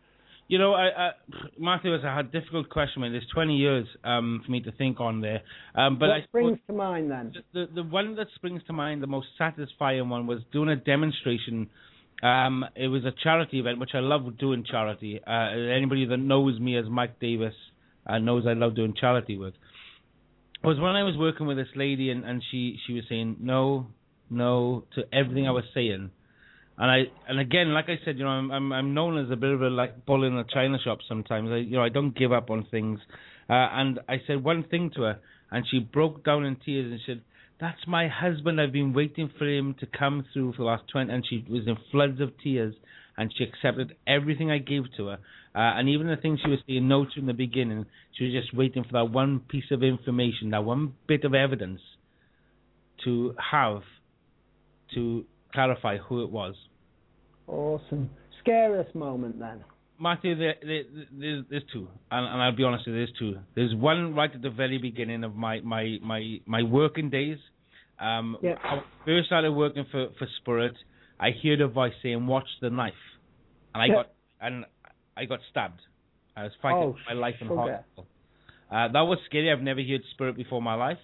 Matthew, it's a difficult question. I mean, there's 20 years for me to think on there. But what springs to mind then? The one that springs to mind, the most satisfying one, was doing a demonstration. It was a charity event, which I love doing charity. Anybody that knows me as Mike Davis knows I love doing charity work. It was when I was working with this lady, and she was saying no to everything I was saying, and again, like I said, I'm known as a bit of a bull in a china shop sometimes. I don't give up on things, and I said one thing to her, and she broke down in tears and said, "That's my husband. I've been waiting for him to come through for the last 20." And she was in floods of tears, and she accepted everything I gave to her. And even the things she was saying no to in the beginning, she was just waiting for that one piece of information, that one bit of evidence to have to clarify who it was. Awesome. Scariest moment then? Matthew, there's two, and I'll be honest with you, there's two. There's one right at the very beginning of my working days. When I first started working for Spirit, I heard a voice saying, "Watch the knife," and I got stabbed. I was fighting for my life in hospital. That was scary. I've never heard Spirit before in my life.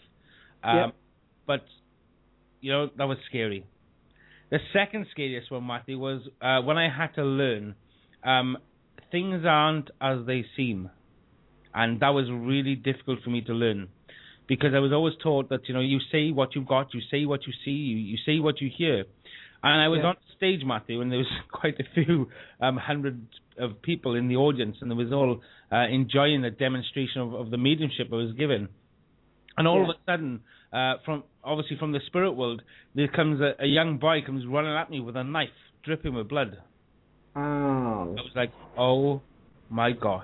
But, that was scary. The second scariest one, Matthew, was when I had to learn things aren't as they seem. And that was really difficult for me to learn. Because I was always taught that, you say what you've got, you say what you see, you say what you hear. And I was on stage, Matthew, and there was quite a few hundred of people in the audience, and they was all enjoying the demonstration of the mediumship I was given. And all of a sudden, from the spirit world, there comes a young boy comes running at me with a knife, dripping with blood. Oh. I was like, oh my gosh.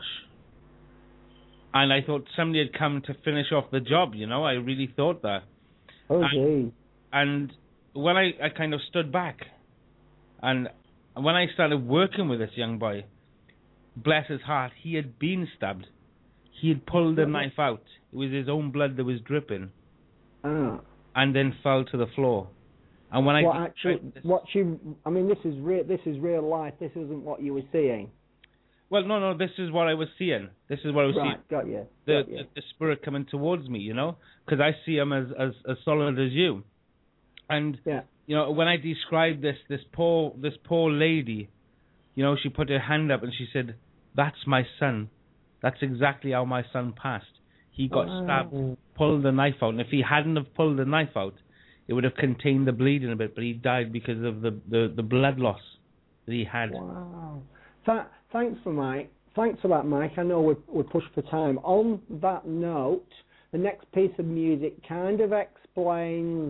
And I thought somebody had come to finish off the job, I really thought that. Oh, gee. And when I kind of stood back, and when I started working with this young boy, bless his heart, he had been stabbed. He had pulled the knife out. It was his own blood that was dripping. Oh. And then fell to the floor. And when this is real life. This isn't what you were seeing. Well, no. This is what I was seeing. This is what I was seeing. Got you. The spirit coming towards me, because I see him as solid as you. And when I described this poor lady, she put her hand up and she said, "That's my son. That's exactly how my son passed. He got stabbed, pulled the knife out, and if he hadn't have pulled the knife out, it would have contained the bleeding a bit. But he died because of the blood loss that he had." Wow. Thanks for that, Mike. I know we're pushed for time. On that note, the next piece of music kind of explains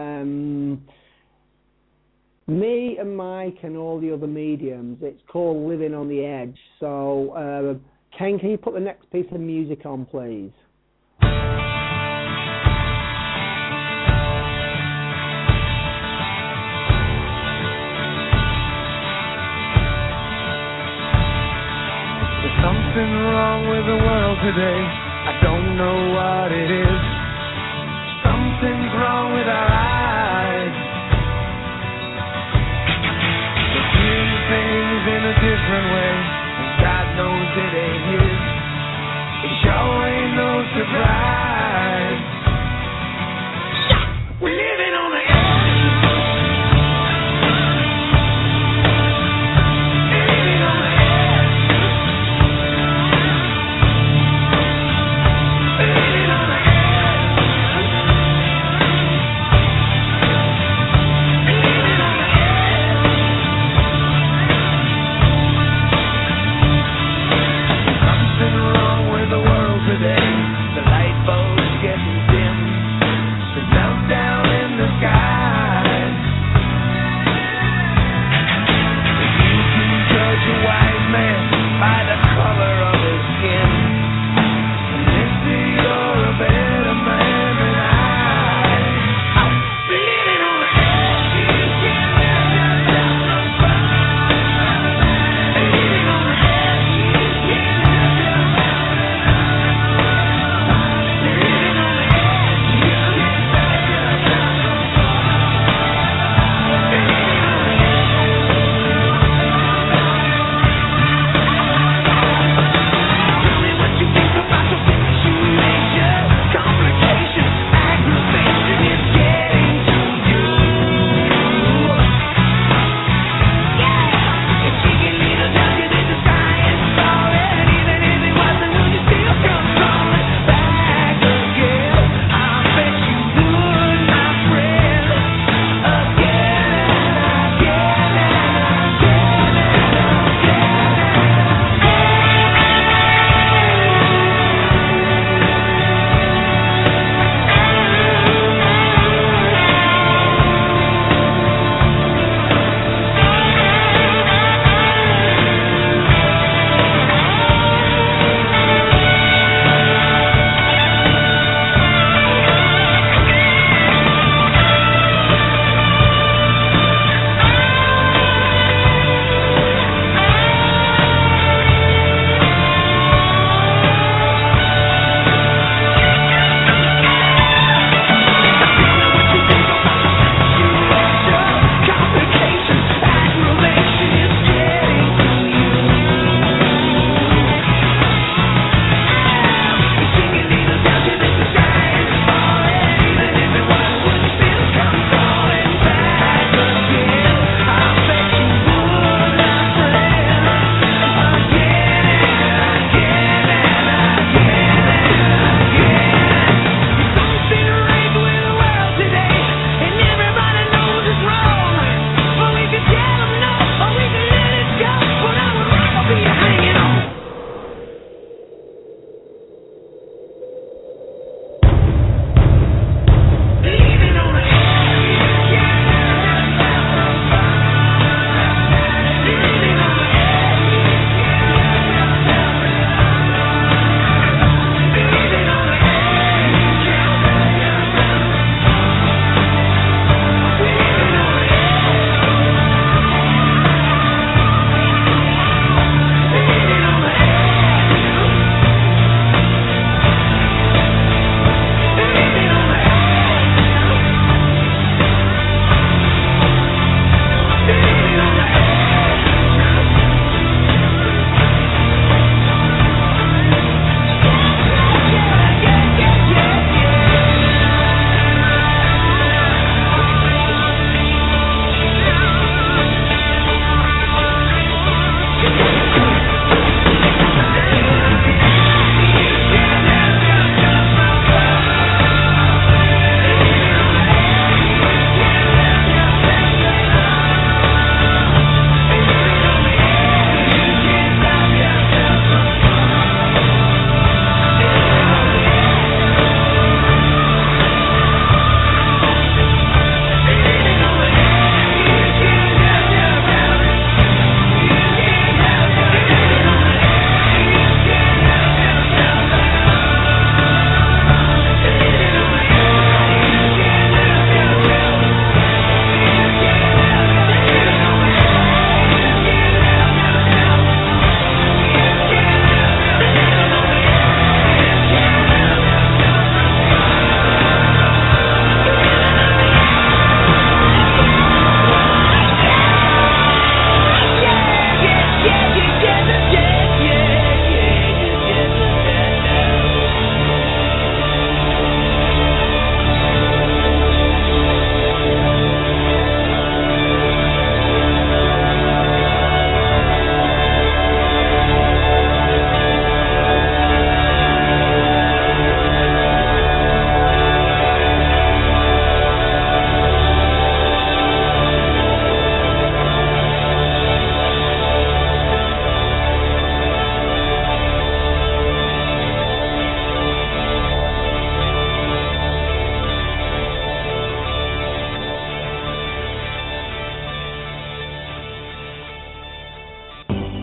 me and Mike and all the other mediums. It's called Living on the Edge. So, Ken, can you put the next piece of music on, please? Something wrong with the world today. I don't know what it is. Something's wrong with our eyes. We're seeing things in a different way, and God knows it ain't his. It sure ain't no surprise. We're living on the edge.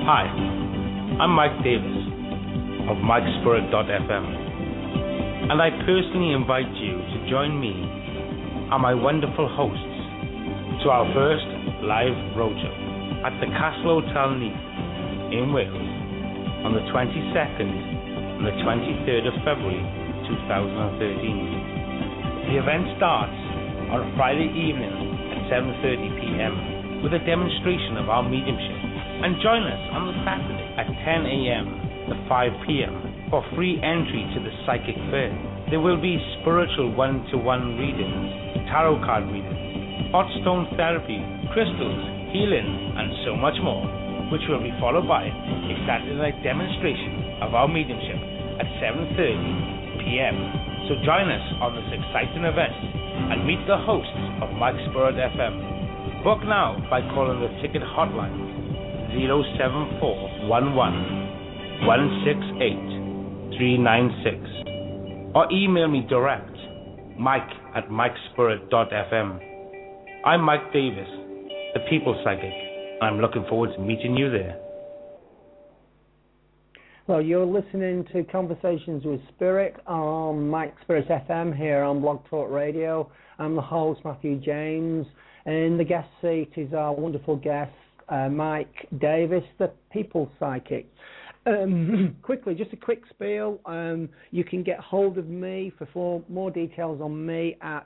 Hi, I'm Mike Davis of MikeSpirit.fm, and I personally invite you to join me and my wonderful hosts to our first live roadshow at the Castle Hotel Neath in Wales on the 22nd and the 23rd of February 2013. The event starts on Friday evening at 7:30 p.m. with a demonstration of our mediumship, and join us on the Saturday at 10 a.m. to 5 p.m. for free entry to the Psychic Fair. There will be spiritual one-to-one readings, tarot card readings, hot stone therapy, crystals, healing, and so much more, which will be followed by a Saturday night demonstration of our mediumship at 7:30 p.m. So join us on this exciting event and meet the hosts of Mike Spirit FM. Book now by calling the ticket hotline 074-11-168-396 or email me direct, mike@mikespirit.fm. I'm Mike Davis, the People Psychic, and I'm looking forward to meeting you there. Well, you're listening to Conversations with Spirit on Mike Spirit FM here on Blog Talk Radio. I'm the host, Matthew James, and in the guest seat is our wonderful guest, Mike Davis, the People Psychic. Quickly, just a quick spiel. You can get hold of me for more details on me at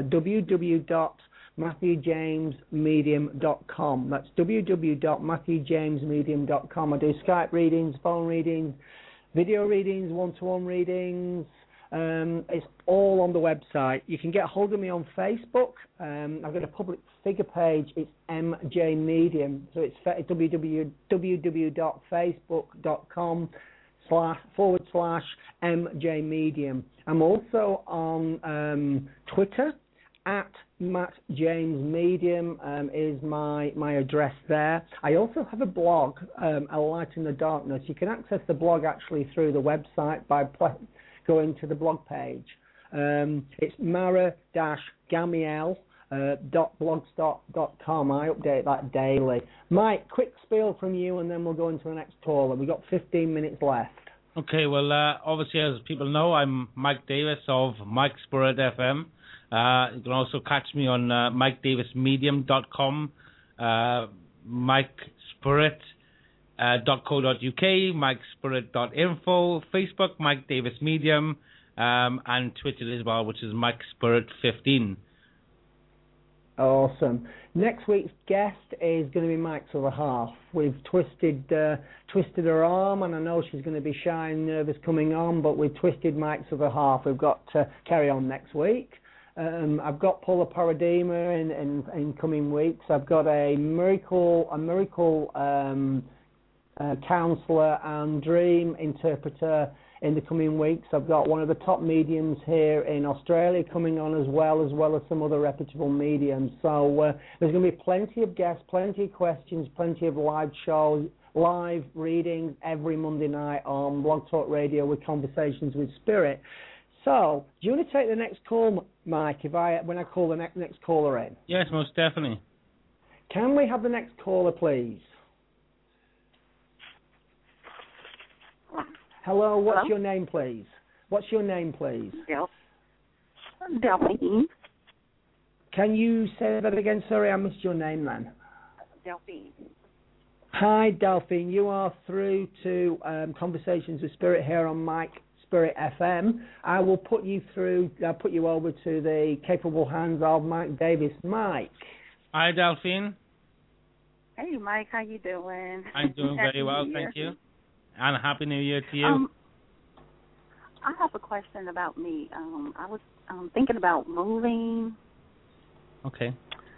www.matthewjamesmedium.com. That's www.matthewjamesmedium.com. I do Skype readings, phone readings, video readings, one-to-one readings. It's all on the website. You can get hold of me on Facebook. I've got a public figure page. It's MJ Medium. So it's www.facebook.com// Medium. I'm also on Twitter at Matt James Medium is my address there. I also have a blog, A Light in the Darkness. You can access the blog actually through the website by going to the blog page. It's mara-gamiel.blogspot.com. I update that daily. Mike, quick spiel from you, and then we'll go into the next caller. We've got 15 minutes left. Okay, well, obviously, as people know, I'm Mike Davis of Mike Spirit FM. You can also catch me on MikeDavisMedium.com, MikeSpirit.co.uk, MikeSpirit.info, Facebook, Mike Davis Medium, and Twitter as well, which is Mike Spirit 15. Awesome. Next week's guest is going to be Mike's other half. We've twisted her arm, and I know she's going to be shy and nervous coming on, but we've twisted Mike's other half. We've got to carry on next week. I've got Paula Paradema in coming weeks. I've got a miracle counselor and dream interpreter in the coming weeks. I've got one of the top mediums here in Australia coming on as well as some other reputable mediums. So there's going to be plenty of guests, plenty of questions, plenty of live shows, live readings every Monday night on Blog Talk Radio with Conversations with Spirit. So, do you want to take the next call, Mike, when I call the next caller in? Yes, most definitely. Can we have the next caller, please? Hello, what's your name, please? What's your name, please? Delphine. Can you say that again? Sorry, I missed your name then. Delphine. Hi, Delphine. You are through to Conversations with Spirit here on Mike Spirit FM. I will put you through. I'll put you over to the capable hands of Mike Davis. Mike. Hi, Delphine. Hey, Mike. How you doing? I'm doing very well, thank you. And Happy New Year to you. I have a question about me. I was thinking about moving. Okay.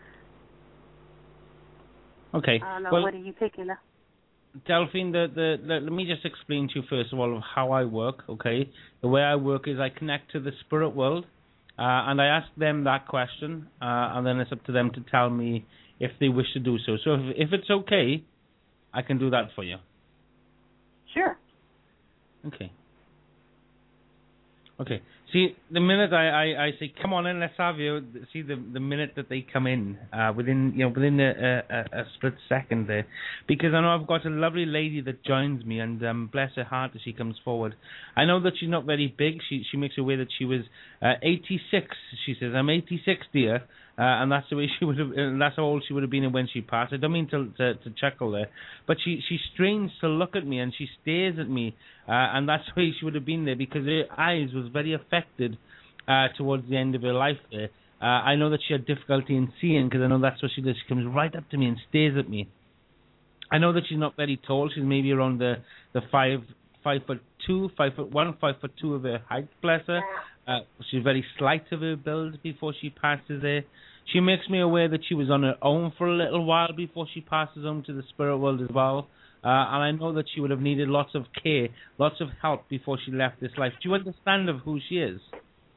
I don't know, what are you picking up? Delphine, let me just explain to you first of all how I work, okay? The way I work is I connect to the spirit world, and I ask them that question, and then it's up to them to tell me if they wish to do so. So if it's okay, I can do that for you. Sure. Okay. See, the minute I say, come on in, let's have you. See, the minute that they come in, within a split second there, because I know I've got a lovely lady that joins me, and bless her heart as she comes forward. I know that she's not very big. She makes aware that she was 86. She says, I'm 86, dear. And that's the way she would have. That's how old she would have been when she passed. I don't mean to chuckle there, but she strains to look at me and she stares at me, and that's the way she would have been there because her eyes was very affected towards the end of her life there. I know that she had difficulty in seeing because I know that's what she does. She comes right up to me and stares at me. I know that she's not very tall. She's maybe around the 5'2", 5'1", 5'2" of her height, bless her. She's very slight of her build before she passes there. She makes me aware that she was on her own for a little while before she passes on to the spirit world as well. And I know that she would have needed lots of care, lots of help before she left this life. Do you understand of who she is?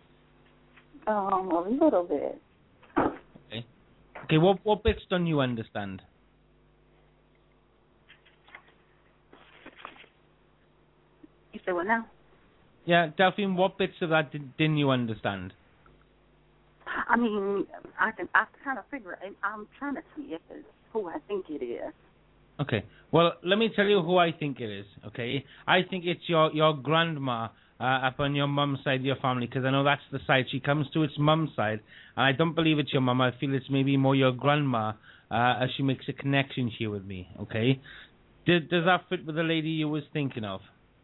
A little bit. Okay. Okay, what bits don't you understand? You say what now? Yeah, Delphine, what bits of that didn't you understand? I mean, I kind of figure it. I'm trying to see if it's who I think it is. Okay. Well, let me tell you who I think it is, okay? I think it's your grandma up on your mum's side of your family, because I know that's the side she comes to, it's mum's side, and I don't believe it's your mum. I feel it's maybe more your grandma as she makes a connection here with me, okay? Does that fit with the lady you was thinking of?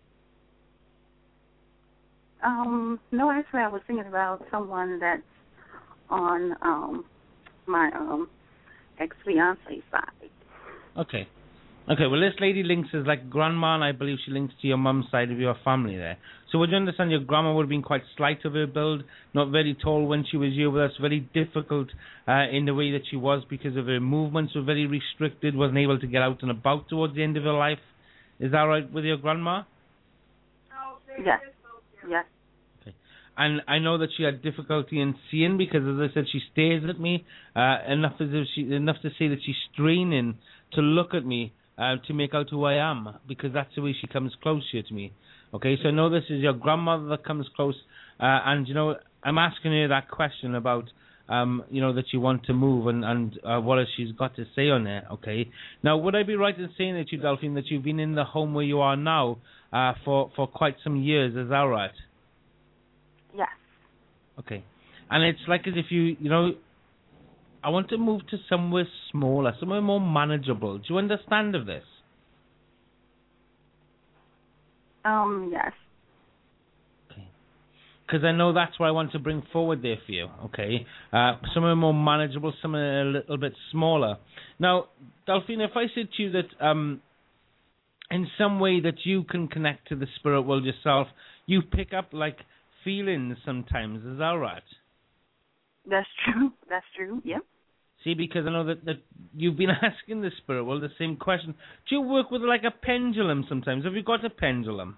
No, actually, I was thinking about someone that's on my ex-fiance's side. Okay. Okay, well, this lady links as like grandma, and I believe she links to your mum's side of your family there. So would you understand your grandma would have been quite slight of her build, not very tall when she was here with us, very difficult in the way that she was because of her movements were very restricted, wasn't able to get out and about towards the end of her life. Is that right with your grandma? Yes. Yes. And I know that she had difficulty in seeing because, as I said, she stares at me enough to say that she's straining to look at me to make out who I am, because that's the way she comes closer to me. Okay, so I know this is your grandmother that comes close, and you know I'm asking her that question about you know that you want to move and what has she's got to say on it. Okay, now would I be right in saying that you, Delphine, that you've been in the home where you are now for quite some years? Is that right? Yes. Okay. And it's like as if you know, I want to move to somewhere smaller, somewhere more manageable. Do you understand of this? Yes. Okay. Because I know that's what I want to bring forward there for you, okay? Somewhere more manageable, somewhere a little bit smaller. Now, Delphine, if I said to you that in some way that you can connect to the spirit world yourself, you pick up like feelings sometimes, is that right? That's true. That's true, yeah. See, because I know that you've been asking the spirit world the same question. Do you work with like a pendulum sometimes? Have you got a pendulum?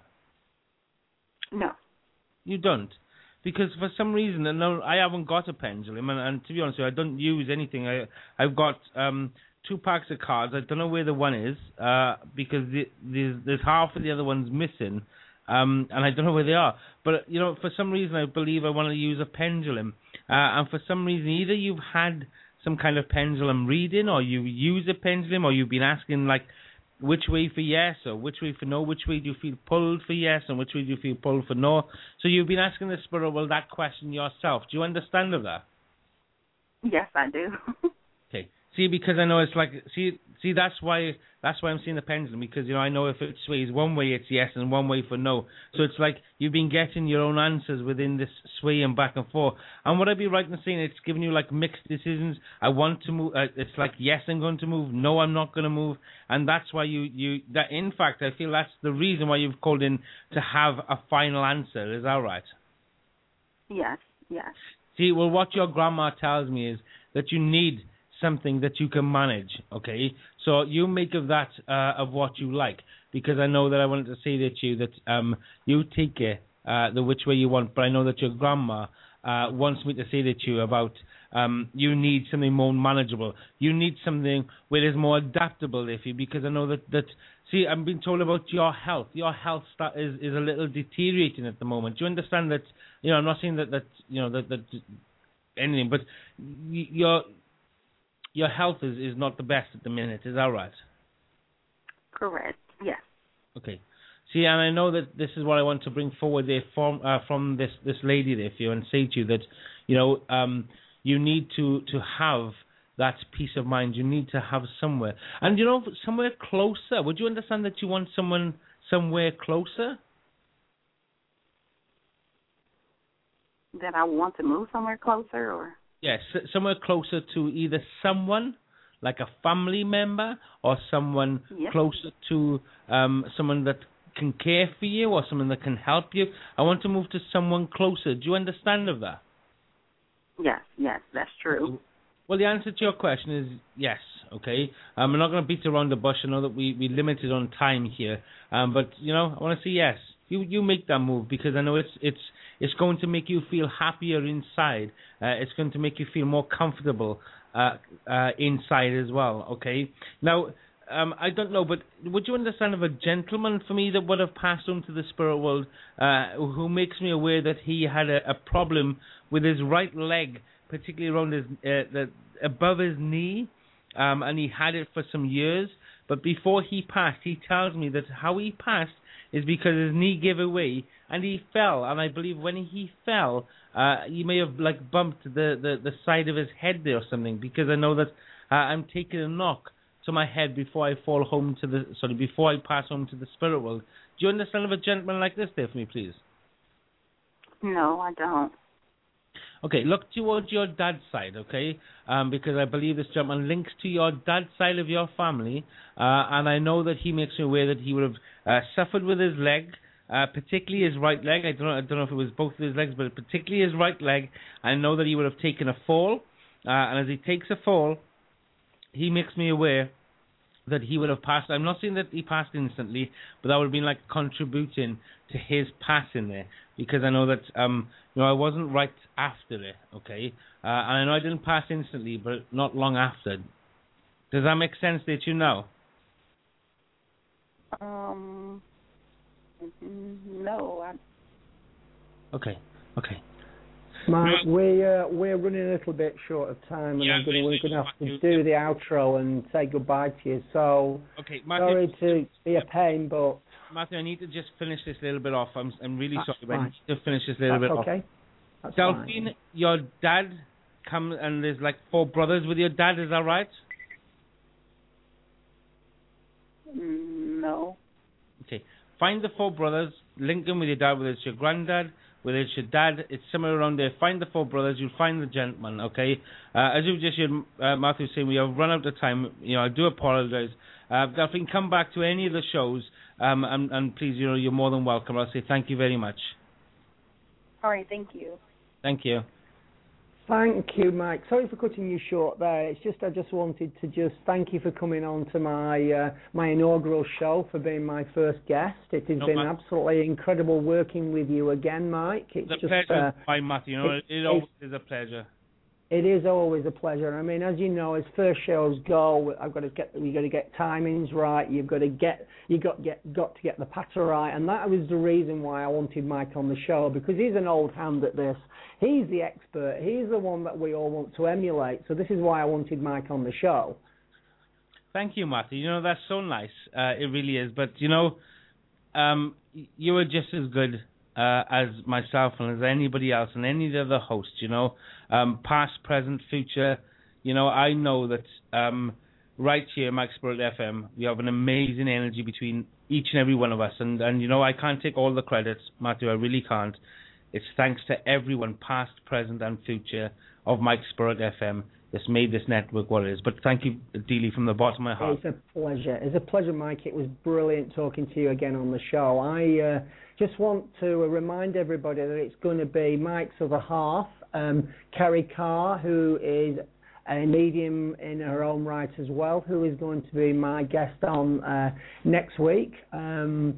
No. You don't? Because for some reason, no, I haven't got a pendulum, and to be honest with you, I don't use anything. I've got 2 packs of cards. I don't know where the one is, because there's half of the other one's missing. And I don't know where they are. But, you know, for some reason I believe I want to use a pendulum. And for some reason either you've had some kind of pendulum reading, or you use a pendulum, or you've been asking, like, which way for yes or which way for no, which way do you feel pulled for yes and which way do you feel pulled for no. So you've been asking the spirit world that question yourself. Do you understand of that? Yes, I do. Okay. See, because I know it's like, see, that's why I'm seeing the pendulum, because, you know, I know if it sways one way it's yes and one way for no. So it's like you've been getting your own answers within this swaying back and forth. And would I be right in saying it's giving you like mixed decisions? I want to move. It's like, yes, I'm going to move. No, I'm not going to move. And that's why that in fact, I feel that's the reason why you've called in to have a final answer. Is that right? Yes, yes. See, well, what your grandma tells me is that you need something that you can manage, okay? So you make of that of what you like, because I know that I wanted to say to you that you take it the which way you want, but I know that your grandma wants me to say to you about you need something more manageable. You need something where it's more adaptable, if you, because I know that See, I'm being told about your health. Your health is a little deteriorating at the moment. Do you understand that? I'm not saying that anything, but your health is not the best at the minute. Is that right? Correct. Yes. Okay. See, and I know that this is what I want to bring forward there from this lady there for you, and say to you that you need to have that peace of mind. You need to have somewhere, and somewhere closer. Would you understand that you want someone somewhere closer? That I want to move somewhere closer, or? Yes, somewhere closer to either someone like a family member, or someone closer to someone that can care for you, or someone that can help you. I want to move to someone closer. Do you understand of that? Yes, that's true. Well, the answer to your question is yes, okay? I'm not going to beat around the bush. I know that we limited on time here, but, I want to say yes. You make that move, because I know it's going to make you feel happier inside. It's going to make you feel more comfortable inside as well, okay? Now, I don't know, but would you understand of a gentleman for me that would have passed on to the spirit world who makes me aware that he had a problem with his right leg, particularly around his above his knee, and he had it for some years. But before he passed, he tells me that how he passed is because his knee gave away and he fell. And I believe when he fell, he may have bumped the side of his head there or something, because I know that I'm taking a knock to my head before I before I pass on to the spirit world. Do you understand of a gentleman like this there for me, please? No, I don't. Okay, look towards your dad's side, okay? Because I believe this gentleman links to your dad's side of your family, and I know that he makes me aware that he would have suffered with his leg, particularly his right leg. I don't know if it was both of his legs, but particularly his right leg. I know that he would have taken a fall, and as he takes a fall, he makes me aware that he would have passed. I'm not saying that he passed instantly, but that would have been contributing to his passing there, because I know that I wasn't right after it, okay? And I know I didn't pass instantly, but not long after. Does that make sense to you now? No. Okay. Mark, we're running a little bit short of time, and we're going to have to do the outro and say goodbye to you. So, okay, Matthew, sorry to be a pain, but Matthew, I need to just finish this a little bit off. I'm really sorry, but I fine. need to finish this a little bit okay. off. That's Delphine, fine. your dad and there's 4 brothers with your dad. Is that right? No. Okay. Find the 4 brothers, link them with your dad, whether it's your granddad, whether it's your dad, it's somewhere around there. Find the 4 brothers, you'll find the gentleman, okay? As you just heard Matthew saying, we have run out of time. I do apologize. Delphine, come back to any of the shows, and please, you're more than welcome. I'll say thank you very much. All right, thank you. Thank you. Thank you, Mike. Sorry for cutting you short there. It's just I just wanted to thank you for coming on to my my inaugural show, for being my first guest. It has been absolutely incredible working with you again, Mike. It's a pleasure, Matthew. It always is a pleasure. It is always a pleasure. I mean, as you know, as first shows go, you got to get timings right. You got to get the patter right, and that was the reason why I wanted Mike on the show, because he's an old hand at this. He's the expert. He's the one that we all want to emulate. So this is why I wanted Mike on the show. Thank you, Matthew. That's so nice. It really is. But you are just as good as myself and as anybody else and any of the other hosts, past, present, future. I know that right here, Mike Spirit FM, we have an amazing energy between each and every one of us. And I can't take all the credits, Matthew, I really can't. It's thanks to everyone, past, present, and future, of Mike Spirit FM that's made this network what it is. But thank you, Dealey, from the bottom of my heart. It's a pleasure. It's a pleasure, Mike. It was brilliant talking to you again on the show. I just want to remind everybody that it's going to be Mike's other half, Kerry Carr, who is a medium in her own right as well, who is going to be my guest on next week.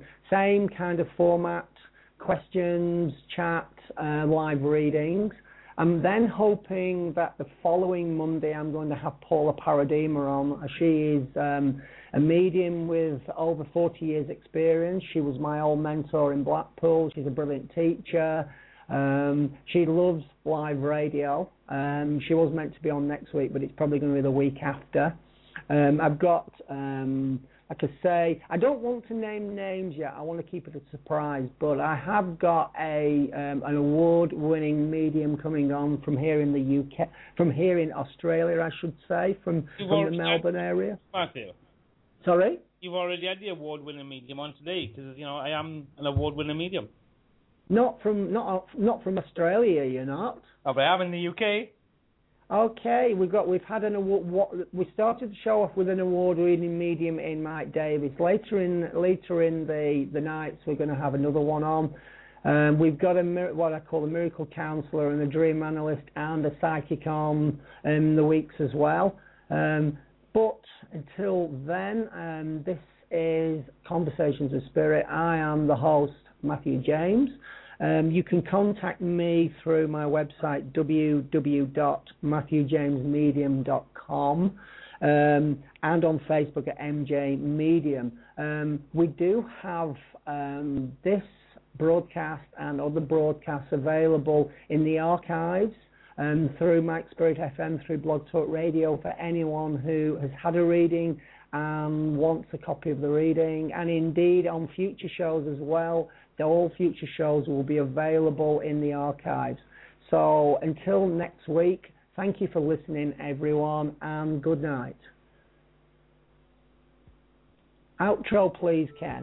Same kind of format, questions, chat, live readings. I'm then hoping that the following Monday I'm going to have Paula Paradema on. She is a medium with over 40 years experience. She was my old mentor in Blackpool. She's a brilliant teacher. She loves live radio. She was meant to be on next week, but it's probably going to be the week after. I've got, like I say, I don't want to name names yet. I want to keep it a surprise, but I have got an award-winning medium coming on from here in the UK, from here in Australia, I should say, from the Melbourne area. Matthew. Sorry? You've already had the award-winning medium on today, because I am an award-winning medium. Not from Australia, you're not. Oh, but I am in the UK. Okay, we've had an award. We started the show off with an award-winning medium in Mike Davis. Later in the nights, we're going to have another one on. We've got what I call a miracle counsellor and a dream analyst and a psychic on in the weeks as well. But until then, this is Conversations with Spirit. I am the host, Matthew James. You can contact me through my website, www.matthewjamesmedium.com, and on Facebook at MJ Medium. We do have this broadcast and other broadcasts available in the archives through Mike Spirit FM, through Blog Talk Radio, for anyone who has had a reading and wants a copy of the reading, and indeed on future shows as well. All future shows will be available in the archives. So until next week, thank you for listening, everyone, and good night. Outro, please, Ken.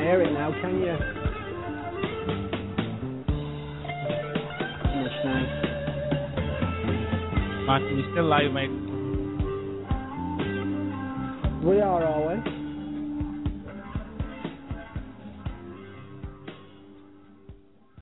hear it now, can you? Finish now. Matthew, we're still live, mate. We are we?